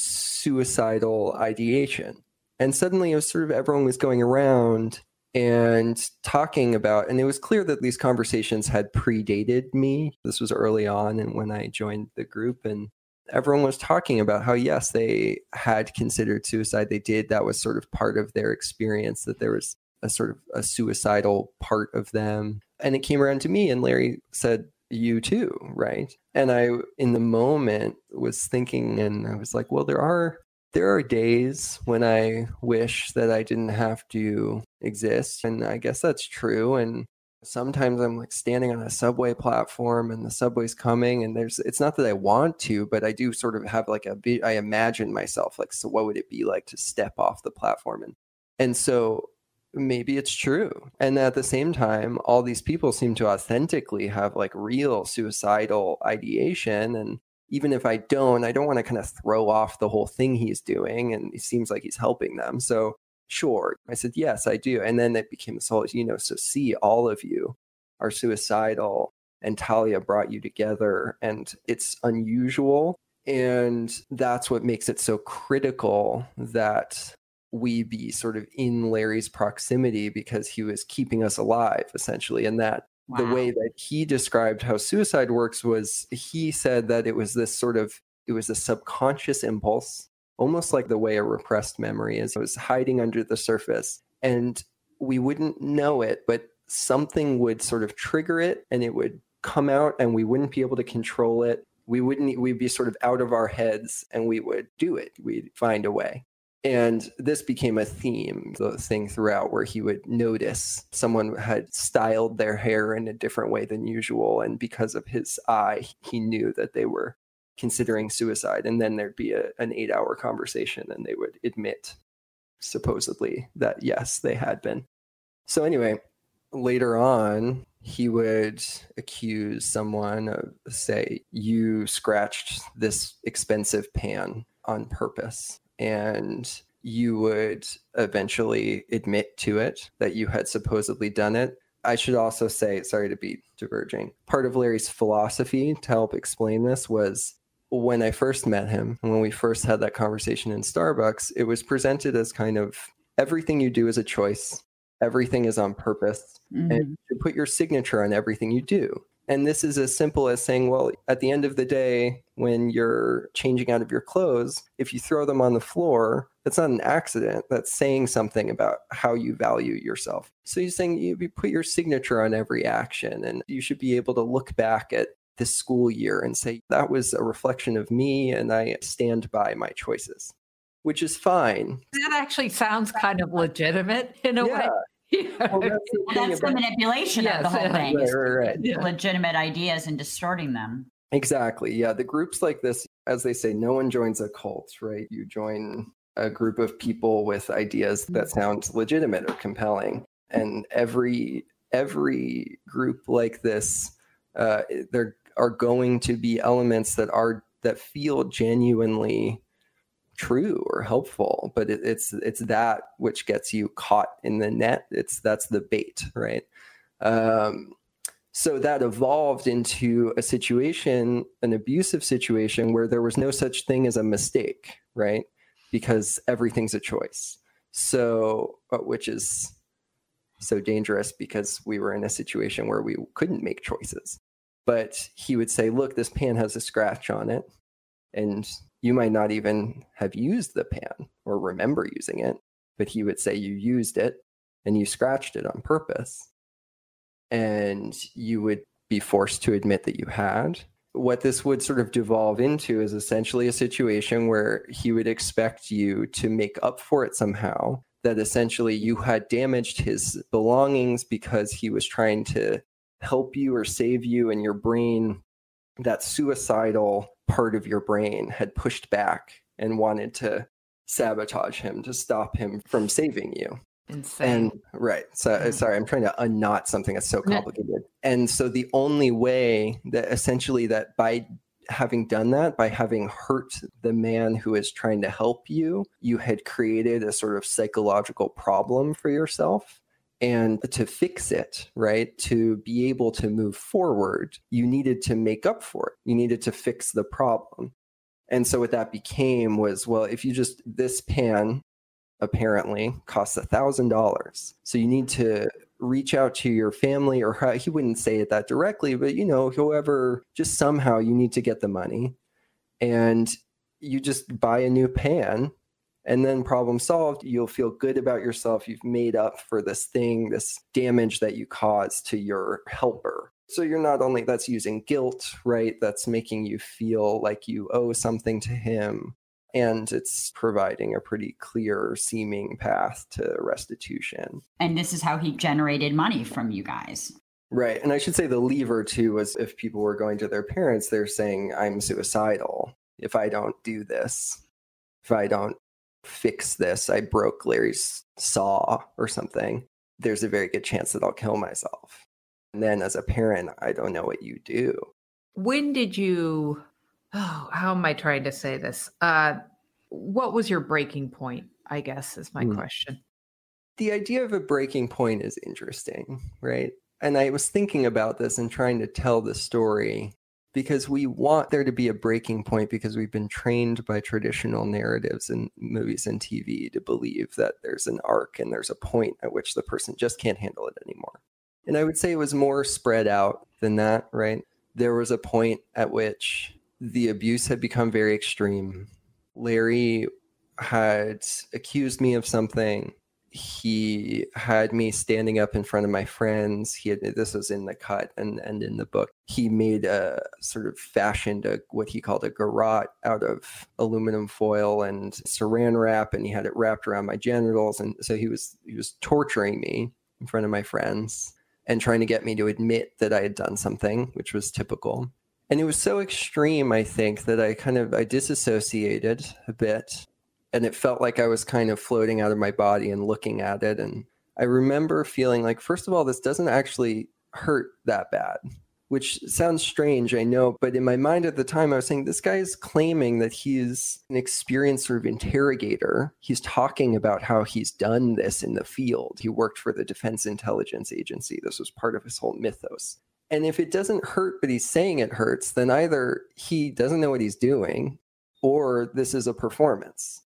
[SPEAKER 3] suicidal ideation. And suddenly it was sort of everyone was going around and talking about, and it was clear that these conversations had predated me. This was early on and when I joined the group, and everyone was talking about how, yes, they had considered suicide. They did. That was sort of part of their experience, that there was a sort of a suicidal part of them. And it came around to me and Larry said, you too, right? And I, in the moment, was thinking, and I was like, well, there are days when I wish that I didn't have to exist. And I guess that's true. And sometimes I'm like standing on a subway platform and the subway's coming and it's not that I want to, but I do sort of have like I imagine myself like, so what would it be like to step off the platform? And so maybe it's true. And at the same time, all these people seem to authentically have like real suicidal ideation. And even if I don't want to kind of throw off the whole thing he's doing. And it seems like he's helping them. So sure. I said, yes, I do. And then it became this whole, so see, all of you are suicidal and Talia brought you together and it's unusual. And that's what makes it so critical that we be sort of in Larry's proximity because he was keeping us alive, essentially. And that the way that he described how suicide works was he said that it was this sort of, it was a subconscious impulse, almost like the way a repressed memory is. It was hiding under the surface and we wouldn't know it, but something would sort of trigger it and it would come out and we wouldn't be able to control it. We'd be sort of out of our heads and we would do it. We'd find a way. And this became a theme, the thing throughout, where he would notice someone had styled their hair in a different way than usual. And because of his eye, he knew that they were considering suicide. And then there'd be an 8-hour conversation and they would admit, supposedly, that yes, they had been. So anyway, later on, he would accuse someone of, say, you scratched this expensive pan on purpose. And you would eventually admit to it that you had supposedly done it. I should also say, sorry to be diverging, part of Larry's philosophy to help explain this was when I first met him, and when we first had that conversation in Starbucks, it was presented as kind of everything you do is a choice. Everything is on purpose. Mm-hmm. And you put your signature on everything you do. And this is as simple as saying, well, at the end of the day, when you're changing out of your clothes, if you throw them on the floor, that's not an accident. That's saying something about how you value yourself. So you're saying you put your signature on every action, and you should be able to look back at this school year and say, that was a reflection of me, and I stand by my choices, which is fine.
[SPEAKER 1] That actually sounds kind of legitimate in a way.
[SPEAKER 2] Yeah. Well, that's the manipulation of the whole thing.
[SPEAKER 3] Right.
[SPEAKER 2] Yeah. Legitimate ideas and distorting them.
[SPEAKER 3] Exactly. Yeah. The groups like this, as they say, no one joins a cult, right? You join a group of people with ideas that sound legitimate or compelling. And every group like this, there are going to be elements that feel genuinely true or helpful, but it's that which gets you caught in the net. That's the bait, right? So that evolved into a situation, an abusive situation, where there was no such thing as a mistake, right? Because everything's a choice. So, which is so dangerous because we were in a situation where we couldn't make choices. But he would say, look, this pan has a scratch on it, and you might not even have used the pan or remember using it, but he would say you used it and you scratched it on purpose. And you would be forced to admit that you had. What this would sort of devolve into is essentially a situation where he would expect you to make up for it somehow, that essentially you had damaged his belongings because he was trying to help you or save you, and your brain, that suicidal part of your brain, had pushed back and wanted to sabotage him, to stop him from saving you.
[SPEAKER 1] Insane.
[SPEAKER 3] And right. So sorry, I'm trying to unknot something that's so complicated. And so the only way that essentially that by having done that, by having hurt the man who is trying to help you, you had created a sort of psychological problem for yourself. And to fix it, right, to be able to move forward, you needed to make up for it. You needed to fix the problem. And so what that became was, well, if you just, this pan apparently costs $1,000. So you need to reach out to your family, or he wouldn't say it that directly, but whoever, just somehow you need to get the money, and you just buy a new pan, and then problem solved. You'll feel good about yourself. You've made up for this thing, this damage that you caused to your helper. So you're not only, that's using guilt, right? That's making you feel like you owe something to him. And it's providing a pretty clear seeming path to restitution.
[SPEAKER 2] And this is how he generated money from you guys.
[SPEAKER 3] Right. And I should say the lever too was, if people were going to their parents, they're saying, I'm suicidal. If I don't do this, if I don't fix this, I broke Larry's saw or something, there's a very good chance that I'll kill myself. And then as a parent, I don't know what you do.
[SPEAKER 1] When did you... how am I trying to say this? What was your breaking point, I guess, is my question.
[SPEAKER 3] The idea of a breaking point is interesting, right? And I was thinking about this and trying to tell the story, because we want there to be a breaking point, because we've been trained by traditional narratives in movies and TV to believe that there's an arc and there's a point at which the person just can't handle it anymore. And I would say it was more spread out than that, right? There was a point at which the abuse had become very extreme. Larry had accused me of something. He had me standing up in front of my friends. This was in the cut and in the book. He made a sort of fashioned what he called a garrote out of aluminum foil and saran wrap, and he had it wrapped around my genitals. And so he was torturing me in front of my friends and trying to get me to admit that I had done something, which was typical. And it was so extreme, I think, that I disassociated a bit, and it felt like I was kind of floating out of my body and looking at it. And I remember feeling like, first of all, this doesn't actually hurt that bad, which sounds strange, I know. But in my mind at the time, I was saying, this guy is claiming that he's an experienced sort of interrogator. He's talking about how he's done this in the field. He worked for the Defense Intelligence Agency. This was part of his whole mythos. And if it doesn't hurt, but he's saying it hurts, then either he doesn't know what he's doing, or this is a performance.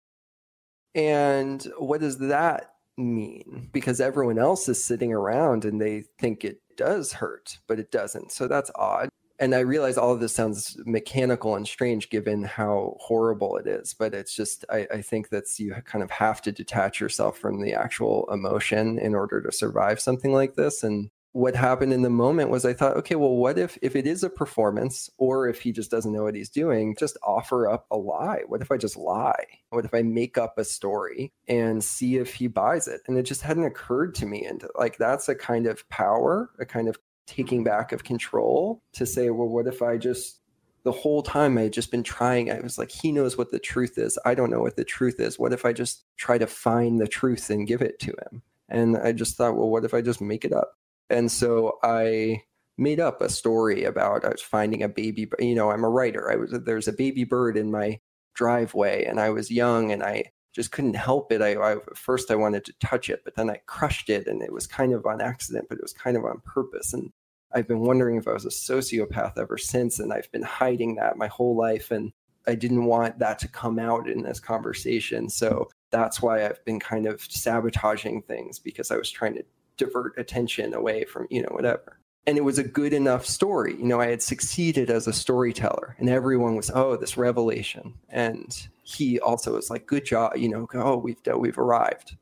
[SPEAKER 3] And what does that mean? Because everyone else is sitting around and they think it does hurt, but it doesn't. So that's odd. And I realize all of this sounds mechanical and strange given how horrible it is. But it's just, I think that you kind of have to detach yourself from the actual emotion in order to survive something like this. And what happened in the moment was I thought, okay, well, what if it is a performance, or if he just doesn't know what he's doing, just offer up a lie? What if I just lie? What if I make up a story and see if he buys it? And it just hadn't occurred to me. And like, that's a kind of power, a kind of taking back of control, to say, well, what if I just, the whole time I had just been trying, I was like, he knows what the truth is. I don't know what the truth is. What if I just try to find the truth and give it to him? And I just thought, well, what if I just make it up? And so I made up a story about I was finding a baby. I'm a writer. There's a baby bird in my driveway, and I was young and I just couldn't help it. At first I wanted to touch it, but then I crushed it, and it was kind of on accident, but it was kind of on purpose. And I've been wondering if I was a sociopath ever since, and I've been hiding that my whole life, and I didn't want that to come out in this conversation. So that's why I've been kind of sabotaging things, because I was trying to divert attention away from, whatever. And it was a good enough story. I had succeeded as a storyteller, and everyone was, oh, this revelation. And he also was like, good job, oh, we've arrived.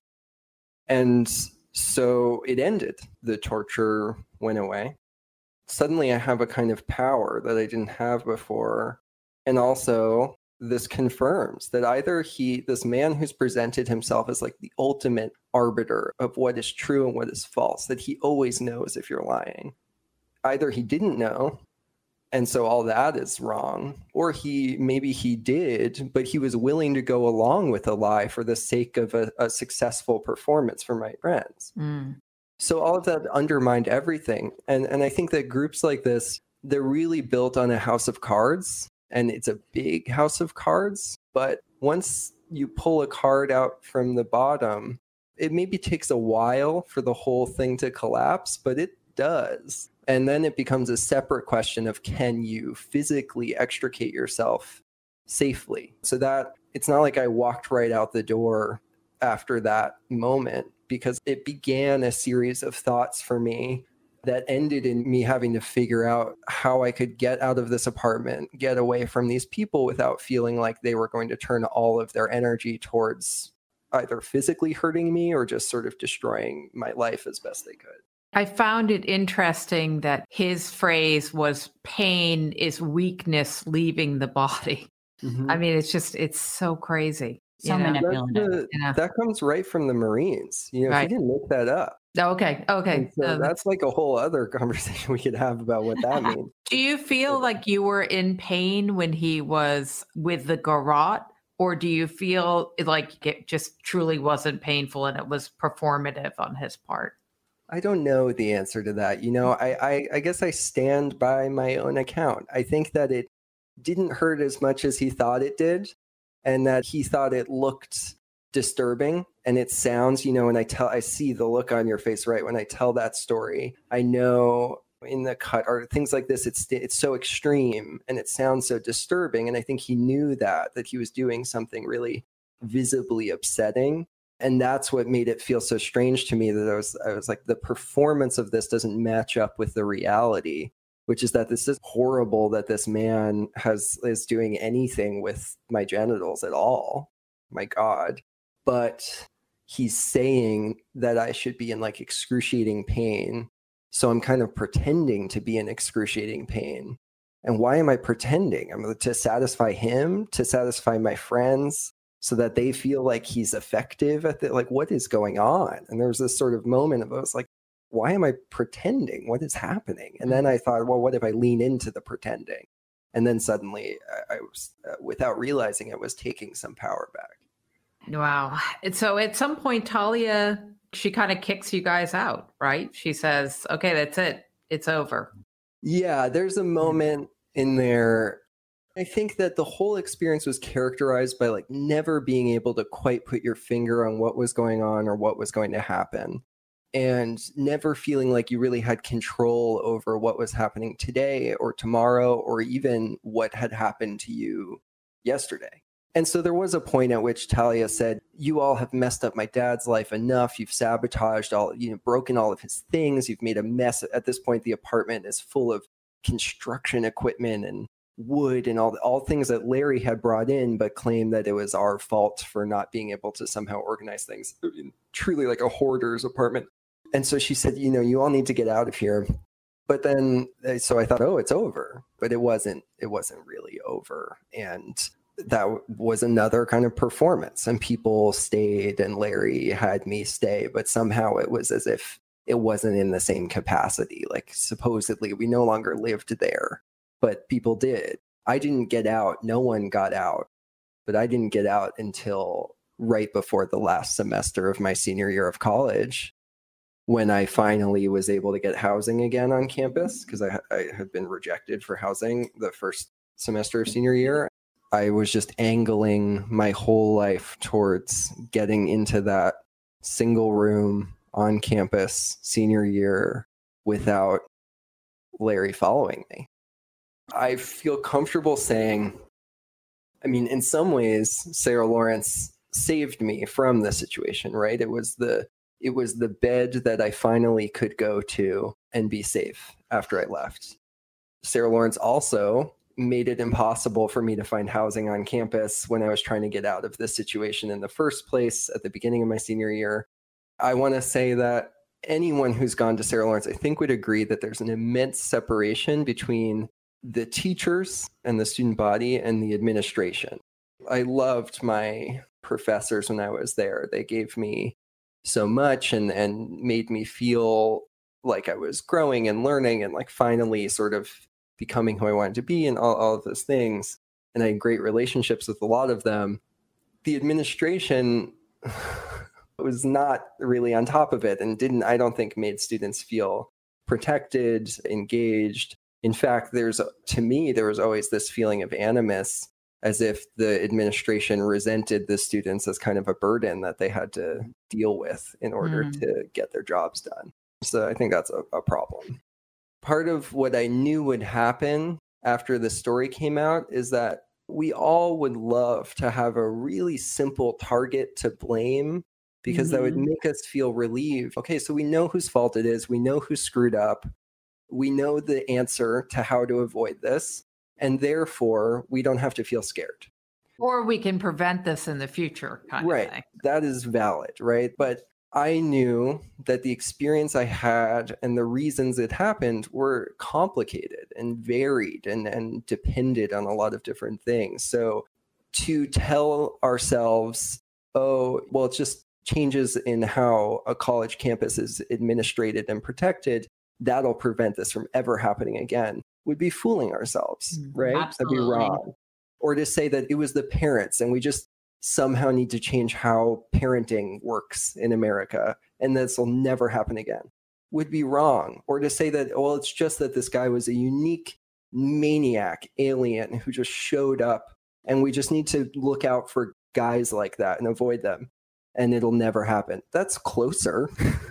[SPEAKER 3] And so it ended. The torture went away. Suddenly I have a kind of power that I didn't have before. And also this confirms that either this man who's presented himself as like the ultimate arbiter of what is true and what is false, that he always knows if you're lying. Either he didn't know, and so all that is wrong, or maybe he did, but he was willing to go along with a lie for the sake of a successful performance for my friends. So all of that undermined everything. And I think that groups like this, they're really built on a house of cards, and it's a big house of cards. But once you pull a card out from the bottom, it maybe takes a while for the whole thing to collapse, but it does. And then it becomes a separate question of, can you physically extricate yourself safely? So that it's not like I walked right out the door after that moment, because it began a series of thoughts for me that ended in me having to figure out how I could get out of this apartment, get away from these people without feeling like they were going to turn all of their energy towards either physically hurting me or just sort of destroying my life as best they could.
[SPEAKER 1] I found it interesting that his phrase was, pain is weakness leaving the body. I mean, it's so crazy.
[SPEAKER 2] So manipulative.
[SPEAKER 3] That comes right from the Marines.
[SPEAKER 1] Right.
[SPEAKER 3] He didn't make that up.
[SPEAKER 1] Okay.
[SPEAKER 3] And so that's like a whole other conversation we could have about what that means.
[SPEAKER 1] Do you feel like you were in pain when he was with the garrote? Or do you feel like it just truly wasn't painful and it was performative on his part?
[SPEAKER 3] I don't know the answer to that. I guess I stand by my own account. I think that it didn't hurt as much as he thought it did, and that he thought it looked disturbing. And it sounds, and I see the look on your face, right? When I tell that story, I know in the cut or things like this, it's so extreme and it sounds so disturbing. And I think he knew that he was doing something really visibly upsetting. And that's what made it feel so strange to me, that I was like, the performance of this doesn't match up with the reality, which is that this is horrible, that this man is doing anything with my genitals at all. My God. But he's saying that I should be in like excruciating pain. So I'm kind of pretending to be in excruciating pain. And why am I pretending? I'm to satisfy him, to satisfy my friends, so that they feel like he's effective at it. Like, what is going on? And there was this sort of moment of, I was like, why am I pretending? What is happening? And then I thought, well, what if I lean into the pretending? And then suddenly I was, without realizing it, was taking some power back.
[SPEAKER 1] Wow. And so at some point, Talia, she kind of kicks you guys out, right? She says, okay, that's it. It's over.
[SPEAKER 3] Yeah, there's a moment in there. I think that the whole experience was characterized by like never being able to quite put your finger on what was going on or what was going to happen, and never feeling like you really had control over what was happening today or tomorrow, or even what had happened to you yesterday. And so there was a point at which Talia said, you all have messed up my dad's life enough. You've sabotaged broken all of his things. You've made a mess. At this point, the apartment is full of construction equipment and wood and all things that Larry had brought in, but claimed that it was our fault for not being able to somehow organize things. Truly like a hoarder's apartment. And so she said, you all need to get out of here. But then, so I thought, oh, it's over. But it wasn't really over. And that was another kind of performance. And people stayed, and Larry had me stay. But somehow it was as if it wasn't in the same capacity. Like supposedly we no longer lived there, but people did. I didn't get out. No one got out. But I didn't get out until right before the last semester of my senior year of college, when I finally was able to get housing again on campus, because I had been rejected for housing the first semester of senior year. I was just angling my whole life towards getting into that single room on campus senior year without Larry following me. I feel comfortable saying, I mean, in some ways, Sarah Lawrence saved me from the situation, right? It was the bed that I finally could go to and be safe after I left. Sarah Lawrence also made it impossible for me to find housing on campus when I was trying to get out of this situation in the first place at the beginning of my senior year. I want to say that anyone who's gone to Sarah Lawrence, I think, would agree that there's an immense separation between the teachers and the student body and the administration. I loved my professors when I was there. They gave me so much and made me feel like I was growing and learning and like finally sort of becoming who I wanted to be and all of those things. And I had great relationships with a lot of them. The administration was not really on top of it and I don't think, made students feel protected, engaged. In fact, to me, there was always this feeling of animus, as if the administration resented the students as kind of a burden that they had to deal with in order to get their jobs done. So I think that's a problem. Part of what I knew would happen after the story came out is that we all would love to have a really simple target to blame, because that would make us feel relieved. Okay, so we know whose fault it is. We know who screwed up. We know the answer to how to avoid this. And therefore, we don't have to feel scared.
[SPEAKER 1] Or we can prevent this in the future, kind of thing.
[SPEAKER 3] That is valid, right? But I knew that the experience I had and the reasons it happened were complicated and varied and depended on a lot of different things. So to tell ourselves, oh, well, it's just changes in how a college campus is administrated and protected, that'll prevent this from ever happening again, would be fooling ourselves, right?
[SPEAKER 2] Absolutely.
[SPEAKER 3] That'd be wrong. Or to say that it was the parents and we just somehow need to change how parenting works in America and this will never happen again, would be wrong. Or to say that, well, it's just that this guy was a unique maniac alien who just showed up and we just need to look out for guys like that and avoid them and it'll never happen. That's closer,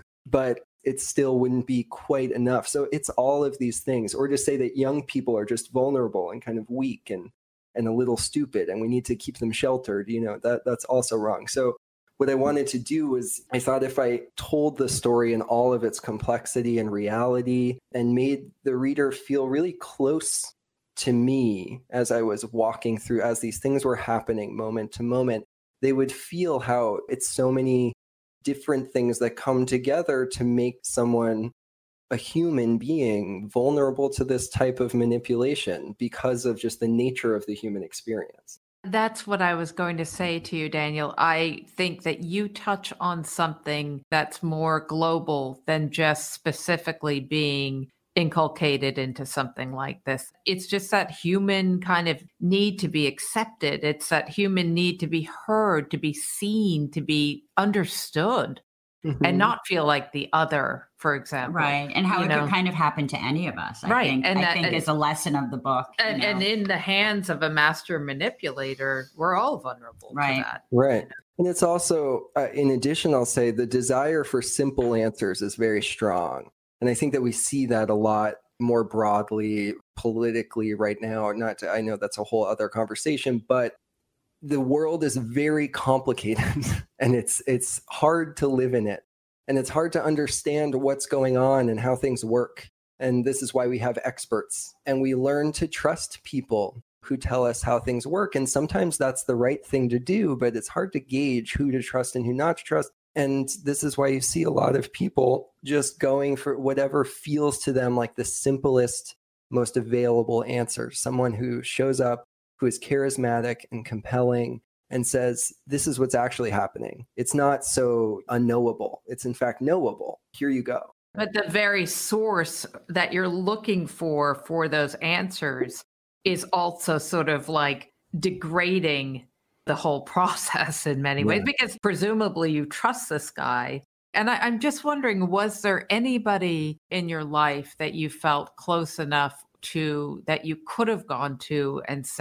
[SPEAKER 3] but it still wouldn't be quite enough. So it's all of these things. Or to say that young people are just vulnerable and kind of weak and a little stupid and we need to keep them sheltered, that's also wrong. So what I wanted to do was, I thought if I told the story in all of its complexity and reality and made the reader feel really close to me as I was walking through, as these things were happening moment to moment, they would feel how it's so many different things that come together to make someone, a human being, vulnerable to this type of manipulation because of just the nature of the human experience.
[SPEAKER 1] That's what I was going to say to you, Daniel. I think that you touch on something that's more global than just specifically being inculcated into something like this. It's just that human kind of need to be accepted. It's that human need to be heard, to be seen, to be understood. And not feel like the other, for example.
[SPEAKER 2] Right. And how it could kind of happen to any of us, I think is a lesson of the book.
[SPEAKER 1] And in the hands of a master manipulator, we're all vulnerable to that.
[SPEAKER 3] Right. And it's also, in addition, I'll say the desire for simple answers is very strong. And I think that we see that a lot more broadly politically right now. I know that's a whole other conversation, but the world is very complicated and it's hard to live in it. And it's hard to understand what's going on and how things work. And this is why we have experts. And we learn to trust people who tell us how things work. And sometimes that's the right thing to do, but it's hard to gauge who to trust and who not to trust. And this is why you see a lot of people just going for whatever feels to them like the simplest, most available answer. Someone who shows up, who is charismatic and compelling and says, this is what's actually happening. It's not so unknowable. It's in fact knowable. Here you go.
[SPEAKER 1] But the very source that you're looking for those answers is also sort of like degrading the whole process in many ways, because presumably you trust this guy. And I'm just wondering, was there anybody in your life that you felt close enough to that you could have gone to and said,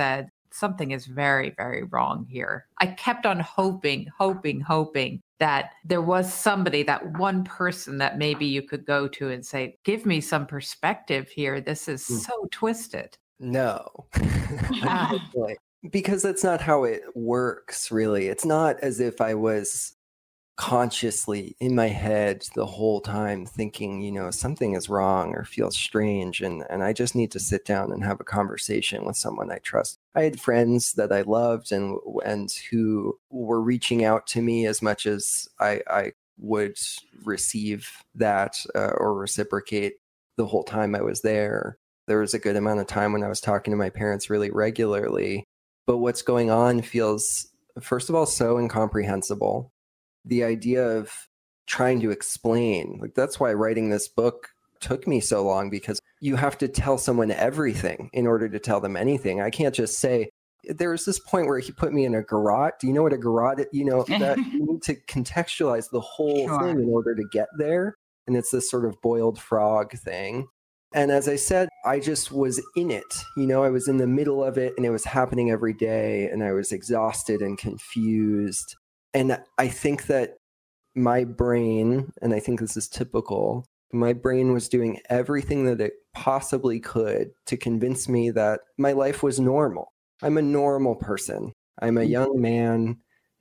[SPEAKER 1] something is very, very wrong here. I kept on hoping that there was somebody, that one person that maybe you could go to and say, give me some perspective here. This is so twisted.
[SPEAKER 3] No. Because that's not how it works, really. It's not as if I was consciously in my head the whole time thinking, something is wrong or feels strange, and I just need to sit down and have a conversation with someone I trust. I had friends that I loved and who were reaching out to me as much as I would receive that or reciprocate the whole time I was there. There was a good amount of time when I was talking to my parents really regularly. But what's going on feels, first of all, so incomprehensible. The idea of trying to explain, that's why writing this book took me so long, because you have to tell someone everything in order to tell them anything. I can't just say, there was this point where he put me in a garrote. Do you know what a garrote is? That you need to contextualize the whole thing in order to get there. And it's this sort of boiled frog thing. And as I said, I just was in it. I was in the middle of it, and it was happening every day, and I was exhausted and confused. And I think that my brain, and I think this is typical, my brain was doing everything that it possibly could to convince me that my life was normal. I'm a normal person. I'm a young man.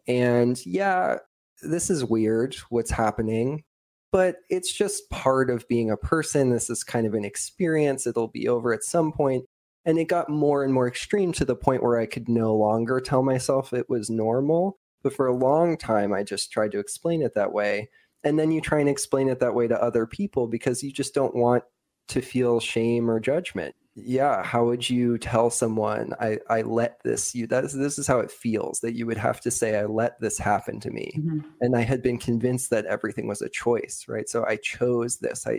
[SPEAKER 3] And yeah, this is weird, what's happening. But it's just part of being a person. This is kind of an experience. It'll be over at some point. And it got more and more extreme to the point where I could no longer tell myself it was normal. But for a long time, I just tried to explain it that way. And then you try and explain it that way to other people because you just don't want to feel shame or judgment. Yeah, how would you tell someone, I let this, this is how it feels, that you would have to say, I let this happen to me. Mm-hmm. And I had been convinced that everything was a choice, right? So I chose this.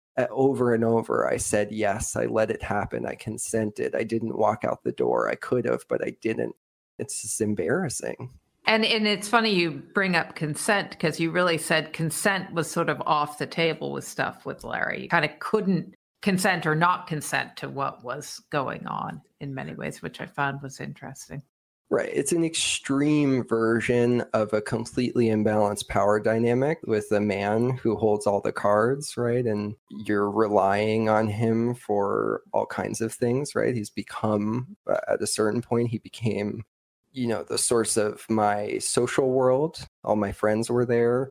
[SPEAKER 3] Over and over, I said, yes, I let it happen. I consented. I didn't walk out the door. I could have, but I didn't. It's just embarrassing.
[SPEAKER 1] And it's funny you bring up consent, because you really said consent was sort of off the table with stuff with Larry. You kind of couldn't consent or not consent to what was going on in many ways, which I found was interesting.
[SPEAKER 3] Right. It's an extreme version of a completely imbalanced power dynamic with a man who holds all the cards, right? And you're relying on him for all kinds of things, right? He's become, at a certain point, he became, the source of my social world. All my friends were there,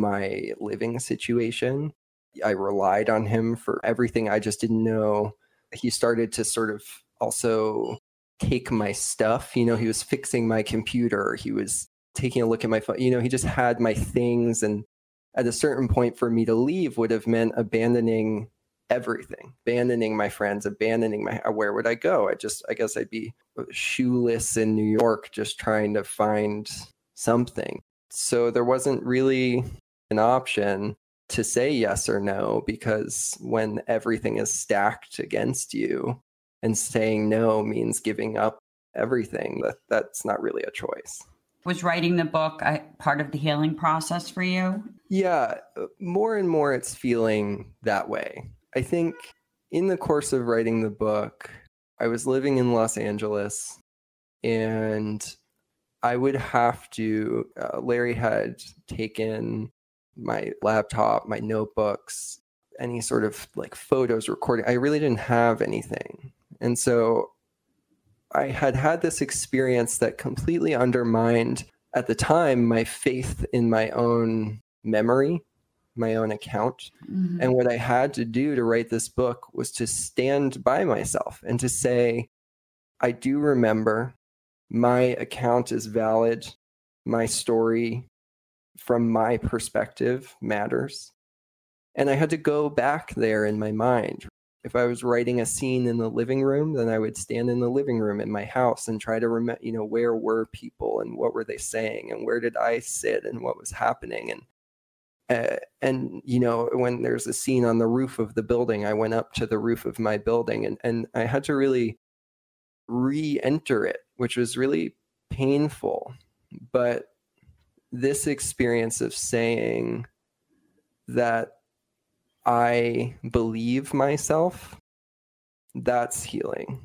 [SPEAKER 3] my living situation. I relied on him for everything. I just didn't know. He started to sort of also take my stuff. He was fixing my computer. He was taking a look at my phone. He just had my things. And at a certain point, for me to leave would have meant abandoning everything, abandoning my friends, where would I go? I guess I'd be shoeless in New York, just trying to find something. So there wasn't really an option to say yes or no, because when everything is stacked against you and saying no means giving up everything, that's not really a choice.
[SPEAKER 2] Was writing the book part of the healing process for you?
[SPEAKER 3] Yeah, more and more it's feeling that way. I think in the course of writing the book, I was living in Los Angeles, and I would have to, Larry had taken my laptop, my notebooks, any sort of like photos, recording. I really didn't have anything. And so I had this experience that completely undermined, at the time, my faith in my own memory, my own account. Mm-hmm. And what I had to do to write this book was to stand by myself and to say, I do remember, my account is valid, my story from my perspective matters. And I had to go back there in my mind. If I was writing a scene in the living room, then I would stand in the living room in my house and try to remember, where were people and what were they saying and where did I sit and what was happening. And when there's a scene on the roof of the building, I went up to the roof of my building and I had to really re-enter it, which was really painful. But this experience of saying that I believe myself, that's healing.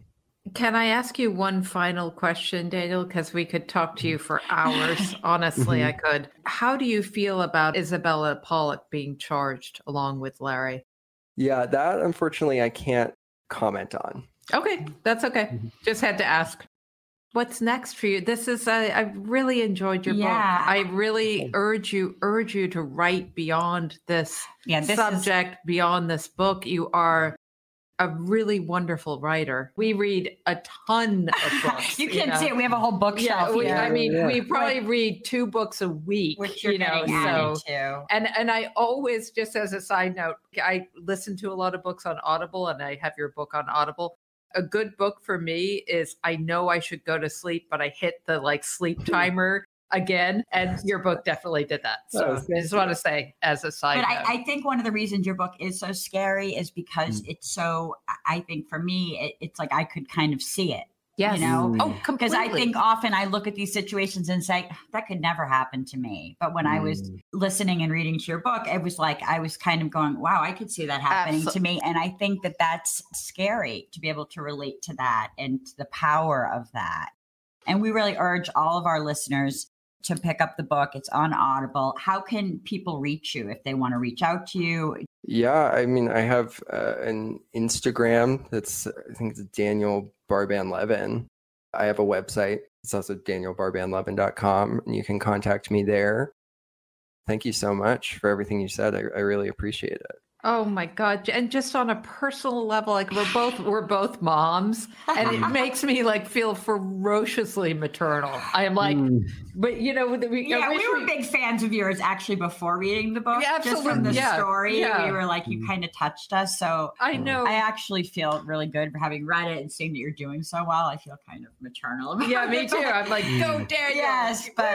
[SPEAKER 1] Can I ask you one final question, Daniel? Because we could talk to you for hours. Honestly, I could. How do you feel about Isabella Pollock being charged along with Larry?
[SPEAKER 3] Yeah, that unfortunately I can't comment on.
[SPEAKER 1] Okay, that's okay. Just had to ask. What's next for you? This is I really enjoyed your book. I really urge you to write beyond this subject, beyond this book. You are a really wonderful writer. We read a ton of books.
[SPEAKER 2] You can't see it. We have a whole bookshelf.
[SPEAKER 1] We probably read 2 books a week.
[SPEAKER 2] Which you're getting added to.
[SPEAKER 1] And I always, just as a side note, I listen to a lot of books on Audible, and I have your book on Audible. A good book for me is I know I should go to sleep, but I hit the sleep timer again. And your book definitely did that. So I just want to say as a side note.
[SPEAKER 2] But I think one of the reasons your book is so scary is because it's so, I think for me, it's like I could kind of see it.
[SPEAKER 1] Yes.
[SPEAKER 2] You know?
[SPEAKER 1] Oh, completely.
[SPEAKER 2] Because I think often I look at these situations and say, that could never happen to me. But when I was listening and reading to your book, it was like I was kind of going, wow, I could see that happening to me. And I think that that's scary to be able to relate to that and to the power of that. And we really urge all of our listeners to pick up the book. It's on Audible. How can people reach you if they want to reach out to you?
[SPEAKER 3] Yeah, I mean, I have an Instagram that's, I think it's Daniel Barban Levin. I have a website. It's also danielbarbanlevin.com, and you can contact me there. Thank you so much for everything you said. I really appreciate it.
[SPEAKER 1] Oh my God. And just on a personal level, we're both moms, and it makes me feel ferociously maternal. I am but we
[SPEAKER 2] were big fans of yours actually before reading the book. Yeah, absolutely. Just from the story, we were like, you kind of touched us. So
[SPEAKER 1] I know.
[SPEAKER 2] I actually feel really good for having read it and seeing that you're doing so well. I feel kind of maternal about
[SPEAKER 1] it. Me too. I'm like, go Daniel.
[SPEAKER 2] Yes, but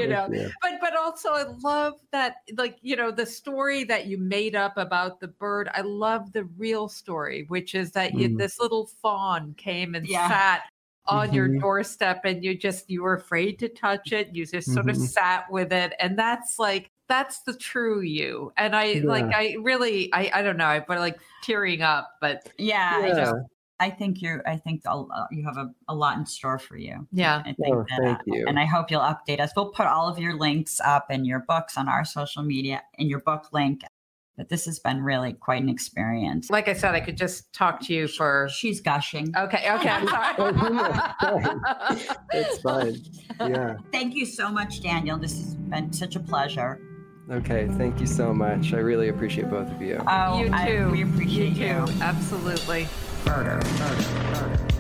[SPEAKER 1] but also I love that, the story that you made up about the bird. I love the real story, which is that this little fawn came and sat on your doorstep, and you were afraid to touch it. You just sort of sat with it, and that's the true you. And I don't know, but tearing up. But I think you have a lot in store for you. Yeah.
[SPEAKER 3] Thank you.
[SPEAKER 2] And I hope you'll update us. We'll put all of your links up and your books on our social media and your book link. But this has been really quite an experience.
[SPEAKER 1] Like I said, I could just talk to you for...
[SPEAKER 2] She's gushing.
[SPEAKER 1] Okay, I'm sorry.
[SPEAKER 3] It's fine. Yeah.
[SPEAKER 2] Thank you so much, Daniel. This has been such a pleasure.
[SPEAKER 3] Okay, thank you so much. I really appreciate both of you.
[SPEAKER 2] Oh,
[SPEAKER 1] you too.
[SPEAKER 2] We appreciate you.
[SPEAKER 1] Absolutely.
[SPEAKER 2] Murder.